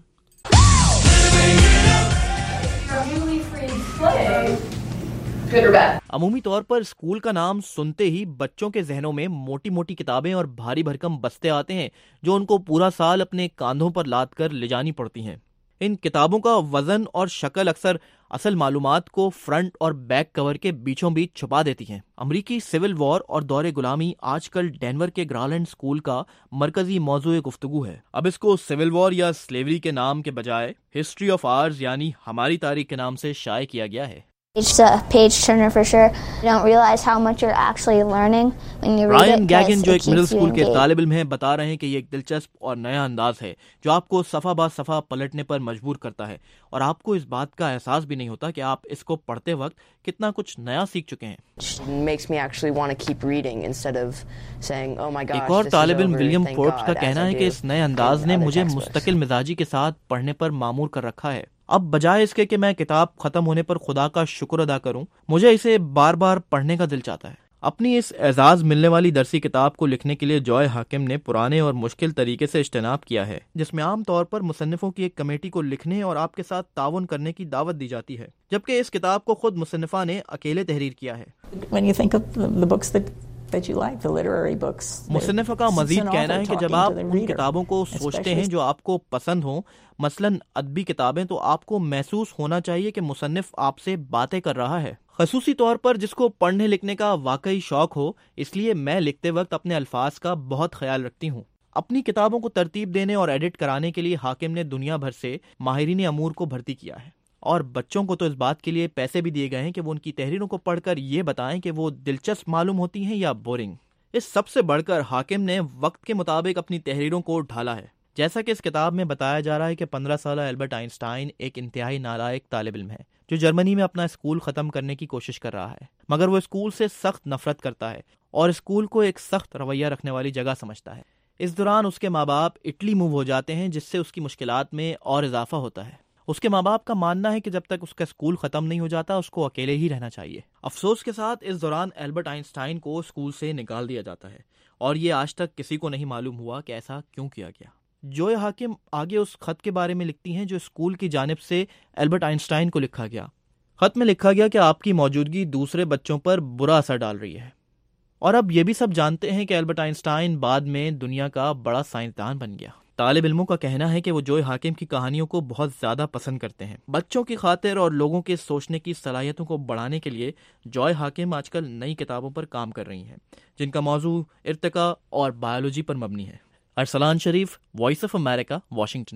عمومی طور پر اسکول کا نام سنتے ہی بچوں کے ذہنوں میں موٹی موٹی کتابیں اور بھاری بھرکم بستے آتے ہیں جو ان کو پورا سال اپنے کاندھوں پر لاد کر لے جانی پڑتی ہیں۔ ان کتابوں کا وزن اور شکل اکثر اصل معلومات کو فرنٹ اور بیک کور کے بیچوں بیچ چھپا دیتی ہیں۔ امریکی سول وار اور دور غلامی آج کل ڈینور کے گرالینڈ اسکول کا مرکزی موضوع گفتگو ہے۔ اب اس کو سول وار یا سلیوری کے نام کے بجائے ہسٹری آف آرز یعنی ہماری تاریخ کے نام سے شائع کیا گیا ہے۔ It's a page turner for sure. You don't realize how much you're actually learning when you read it. Ryan Gagen جو ایک مڈل مڈل اسکول کے طالب علم ہیں بتا رہے ہیں کہ یہ ایک دلچسپ اور نیا انداز ہے جو آپ کو صفحہ بہ صفحہ پلٹنے پر مجبور کرتا ہے اور آپ کو اس بات کا احساس بھی نہیں ہوتا کہ آپ اس کو پڑھتے وقت کتنا کچھ نیا سیکھ چکے ہیں. ایک اور طالب علم ولیم فوربس کا کہنا ہے کہ اس نئے انداز نے مجھے مستقل مزاجی کے ساتھ پڑھنے پر معمور کر رکھا ہے. اب بجائے اس کے کہ میں کتاب ختم ہونے پر خدا کا شکر ادا کروں، مجھے اسے بار بار پڑھنے کا دل چاہتا ہے. اپنی اس اعزاز ملنے والی درسی کتاب کو لکھنے کے لیے جوائے حاکم نے پرانے اور مشکل طریقے سے اجتناب کیا ہے، جس میں عام طور پر مصنفوں کی ایک کمیٹی کو لکھنے اور آپ کے ساتھ تعاون کرنے کی دعوت دی جاتی ہے، جبکہ اس کتاب کو خود مصنفہ نے اکیلے تحریر کیا ہے. مصنفہ کا مزید کہنا ہے کہ جب آپ ان کتابوں کو سوچتے ہیں جو آپ کو پسند ہوں، مثلاً ادبی کتابیں، تو آپ کو محسوس ہونا چاہیے کہ مصنف آپ سے باتیں کر رہا ہے، خصوصی طور پر جس کو پڑھنے لکھنے کا واقعی شوق ہو. اس لیے میں لکھتے وقت اپنے الفاظ کا بہت خیال رکھتی ہوں. اپنی کتابوں کو ترتیب دینے اور ایڈٹ کرانے کے لیے حاکم نے دنیا بھر سے ماہرین امور کو بھرتی کیا ہے، اور بچوں کو تو اس بات کے لیے پیسے بھی دیے گئے ہیں کہ وہ ان کی تحریروں کو پڑھ کر یہ بتائیں کہ وہ دلچسپ معلوم ہوتی ہیں یا بورنگ. اس سب سے بڑھ کر حاکم نے وقت کے مطابق اپنی تحریروں کو ڈھالا ہے. جیسا کہ اس کتاب میں بتایا جا رہا ہے کہ پندرہ سالہ البرٹ آئنسٹائن ایک انتہائی نالائق طالب علم ہے جو جرمنی میں اپنا اسکول ختم کرنے کی کوشش کر رہا ہے، مگر وہ اسکول سے سخت نفرت کرتا ہے اور اسکول کو ایک سخت رویہ رکھنے والی جگہ سمجھتا ہے. اس دوران اس کے ماں باپ اٹلی موو ہو جاتے ہیں، جس سے اس کی مشکلات میں اور اضافہ ہوتا ہے. اس کے ماں باپ کا ماننا ہے کہ جب تک اس کا اسکول ختم نہیں ہو جاتا اس کو اکیلے ہی رہنا چاہیے. افسوس کے ساتھ اس دوران البرٹ آئنسٹائن کو اسکول سے نکال دیا جاتا ہے، اور یہ آج تک کسی کو نہیں معلوم ہوا کہ ایسا کیوں کیا گیا. جوئے حاکم آگے اس خط کے بارے میں لکھتی ہیں جو اسکول کی جانب سے البرٹ آئنسٹائن کو لکھا گیا. خط میں لکھا گیا کہ آپ کی موجودگی دوسرے بچوں پر برا اثر ڈال رہی ہے. اور اب یہ بھی سب جانتے ہیں کہ البرٹ آئنسٹائن بعد میں دنیا کا بڑا سائنسدان بن گیا. طالب علموں کا کہنا ہے کہ وہ جوئے حاکم کی کہانیوں کو بہت زیادہ پسند کرتے ہیں. بچوں کی خاطر اور لوگوں کے سوچنے کی صلاحیتوں کو بڑھانے کے لیے جوئے حاکم آج کل نئی کتابوں پر کام کر رہی ہیں جن کا موضوع ارتقاء اور بایولوجی پر مبنی ہے. Arsalan Sharif, voice of America, Washington.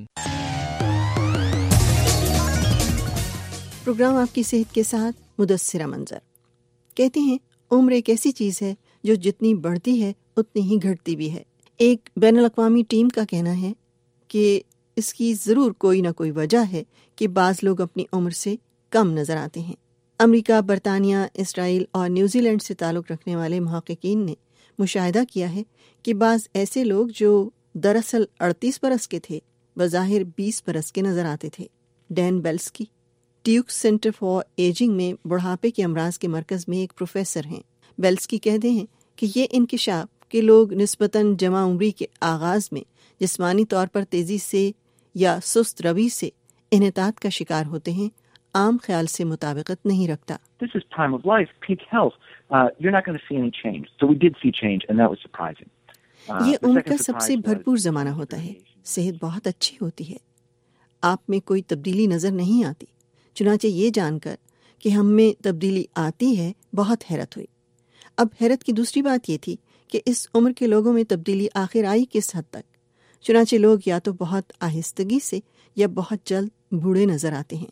Program آپ کی صحت کے ساتھ مدثرہ منظر. کہتے ہیں عمر ایک ایسی چیز ہے جو جتنی بڑھتی ہے اتنی ہی گھٹتی بھی ہے. ایک بین الاقوامی ٹیم کا کہنا ہے کہ اس کی ضرور کوئی نہ کوئی وجہ ہے کہ بعض لوگ اپنی عمر سے کم نظر آتے ہیں. امریکہ، برطانیہ، اسرائیل اور نیوزی لینڈ سے تعلق رکھنے والے محققین نے مشاہدہ کیا ہے کہ بعض ایسے لوگ جو دراصل اڑتیس برس کے تھے بظاہر بیس برس کے نظر آتے تھے. Dan Belsky Duke center for ageing میں بڑھاپے کے امراض کے مرکز میں ایک پروفیسر ہیں. بیلسکی کہتے ہیں کہ یہ انکشاف کہ لوگ نسبتاً جمع عمری کے آغاز میں جسمانی طور پر تیزی سے یا سست روی سے انحطاط کا شکار ہوتے ہیں عام خیال سے مطابقت نہیں رکھتا. This is time of life, peak health. Uh, you're not going to see any change. So we did see change and that was surprising. Uh, یہ عمر کا سب سے بھرپور زمانہ ہوتا ہے. صحت بہت اچھی ہوتی ہے. آپ میں کوئی تبدیلی نظر نہیں آتی. چنانچہ یہ جان کر کہ ہم میں تبدیلی آتی ہے بہت حیرت ہوئی. اب حیرت کی دوسری بات یہ تھی کہ اس عمر کے لوگوں میں تبدیلی آخر آئی کس حد تک. چنانچہ لوگ یا تو بہت آہستگی سے یا بہت جلد بوڑھے نظر آتے ہیں.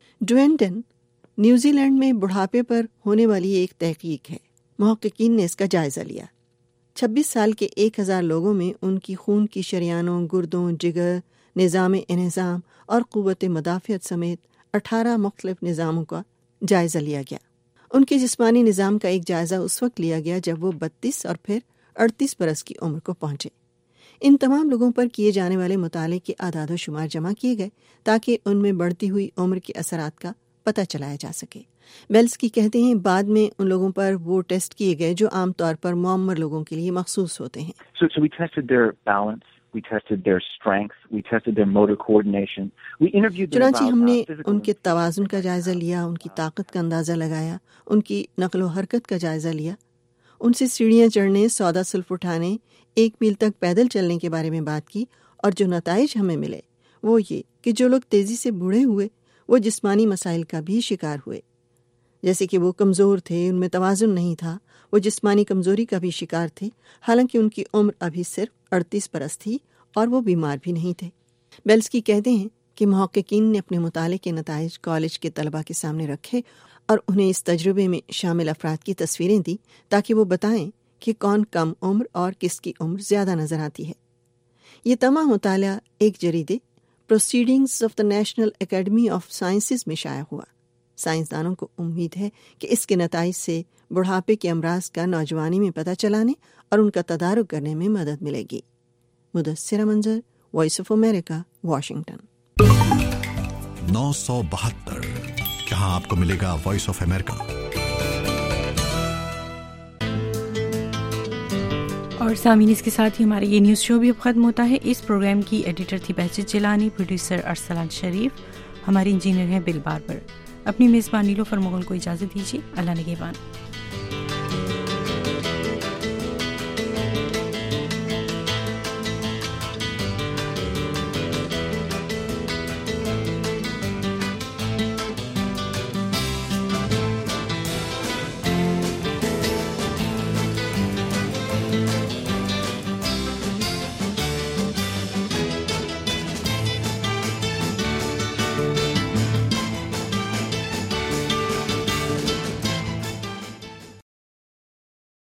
ڈوینٹن نیوزی لینڈ میں بڑھاپے پر ہونے والی ایک تحقیق ہے. محققین نے اس کا جائزہ لیا. چھبیس سال کے ایک ہزار لوگوں میں ان کی خون کی شریانوں، گردوں، جگر، نظام انہضام اور قوت مدافعت سمیت اٹھارہ مختلف نظاموں کا جائزہ لیا گیا. ان کے جسمانی نظام کا ایک جائزہ اس وقت لیا گیا جب وہ بتیس اور پھر اڑتیس برس کی عمر کو پہنچے. ان تمام لوگوں پر کیے جانے والے مطالعے کے اعداد و شمار جمع کیے گئے تاکہ ان میں بڑھتی ہوئی عمر کے اثرات کا پتہ چلایا جا سکے. بیلسکی کہتے ہیں بعد میں ان لوگوں پر وہ ٹیسٹ کیے گئے جو عام طور پر معمر لوگوں کے لیے مخصوص ہوتے ہیں. So, so we tested their balance, we tested their strength, we tested their motor coordination. We interviewed them about چنانچہ ہم نے physical ان کے توازن کا جائزہ لیا، ان کی طاقت کا اندازہ لگایا، ان کی نقل و حرکت کا جائزہ لیا، ان سے سیڑھیاں چڑھنے، سودا سلف اٹھانے، ایک میل تک پیدل چلنے کے بارے میں بات کی. اور جو نتائج ہمیں ملے وہ یہ کہ جو لوگ تیزی سے بوڑھے ہوئے وہ جسمانی مسائل کا بھی شکار ہوئے. جیسے کہ وہ کمزور تھے، ان میں توازن نہیں تھا، وہ جسمانی کمزوری کا بھی شکار تھے، حالانکہ ان کی عمر ابھی صرف اڑتیس برس تھی اور وہ بیمار بھی نہیں تھے. بیلسکی کہتے ہیں کہ محققین نے اپنے مطالعے کے نتائج کالج کے طلباء کے سامنے رکھے اور انہیں اس تجربے میں شامل افراد کی تصویریں دی تاکہ وہ بتائیں کہ کون کم عمر اور کس کی عمر زیادہ نظر آتی ہے۔ یہ تمام مطالعہ ایک جریدے Proceedings of the National Academy of Sciences میں شائع ہوا۔ سائنسدانوں کو امید ہے کہ اس کے نتائج سے بڑھاپے کے امراض کا نوجوانی میں پتہ چلانے اور ان کا تدارک کرنے میں مدد ملے گی۔ Mudassira Manzar, voice of America, Washington. نو سو بہتر، جہاں آپ کو ملے گا وائس آف امریکہ۔ اور سامعین، اس کے ساتھ ہی ہمارا یہ نیوز شو بھی اب ختم ہوتا ہے۔ اس پروگرام کی ایڈیٹر تھی بہجت جیلانی، پروڈیوسر ارسلان شریف، ہمارے انجینئر ہیں بل باربر۔ اپنی میزبان نیلوفر مغل کو اجازت دیجیے۔ اللہ نگہبان۔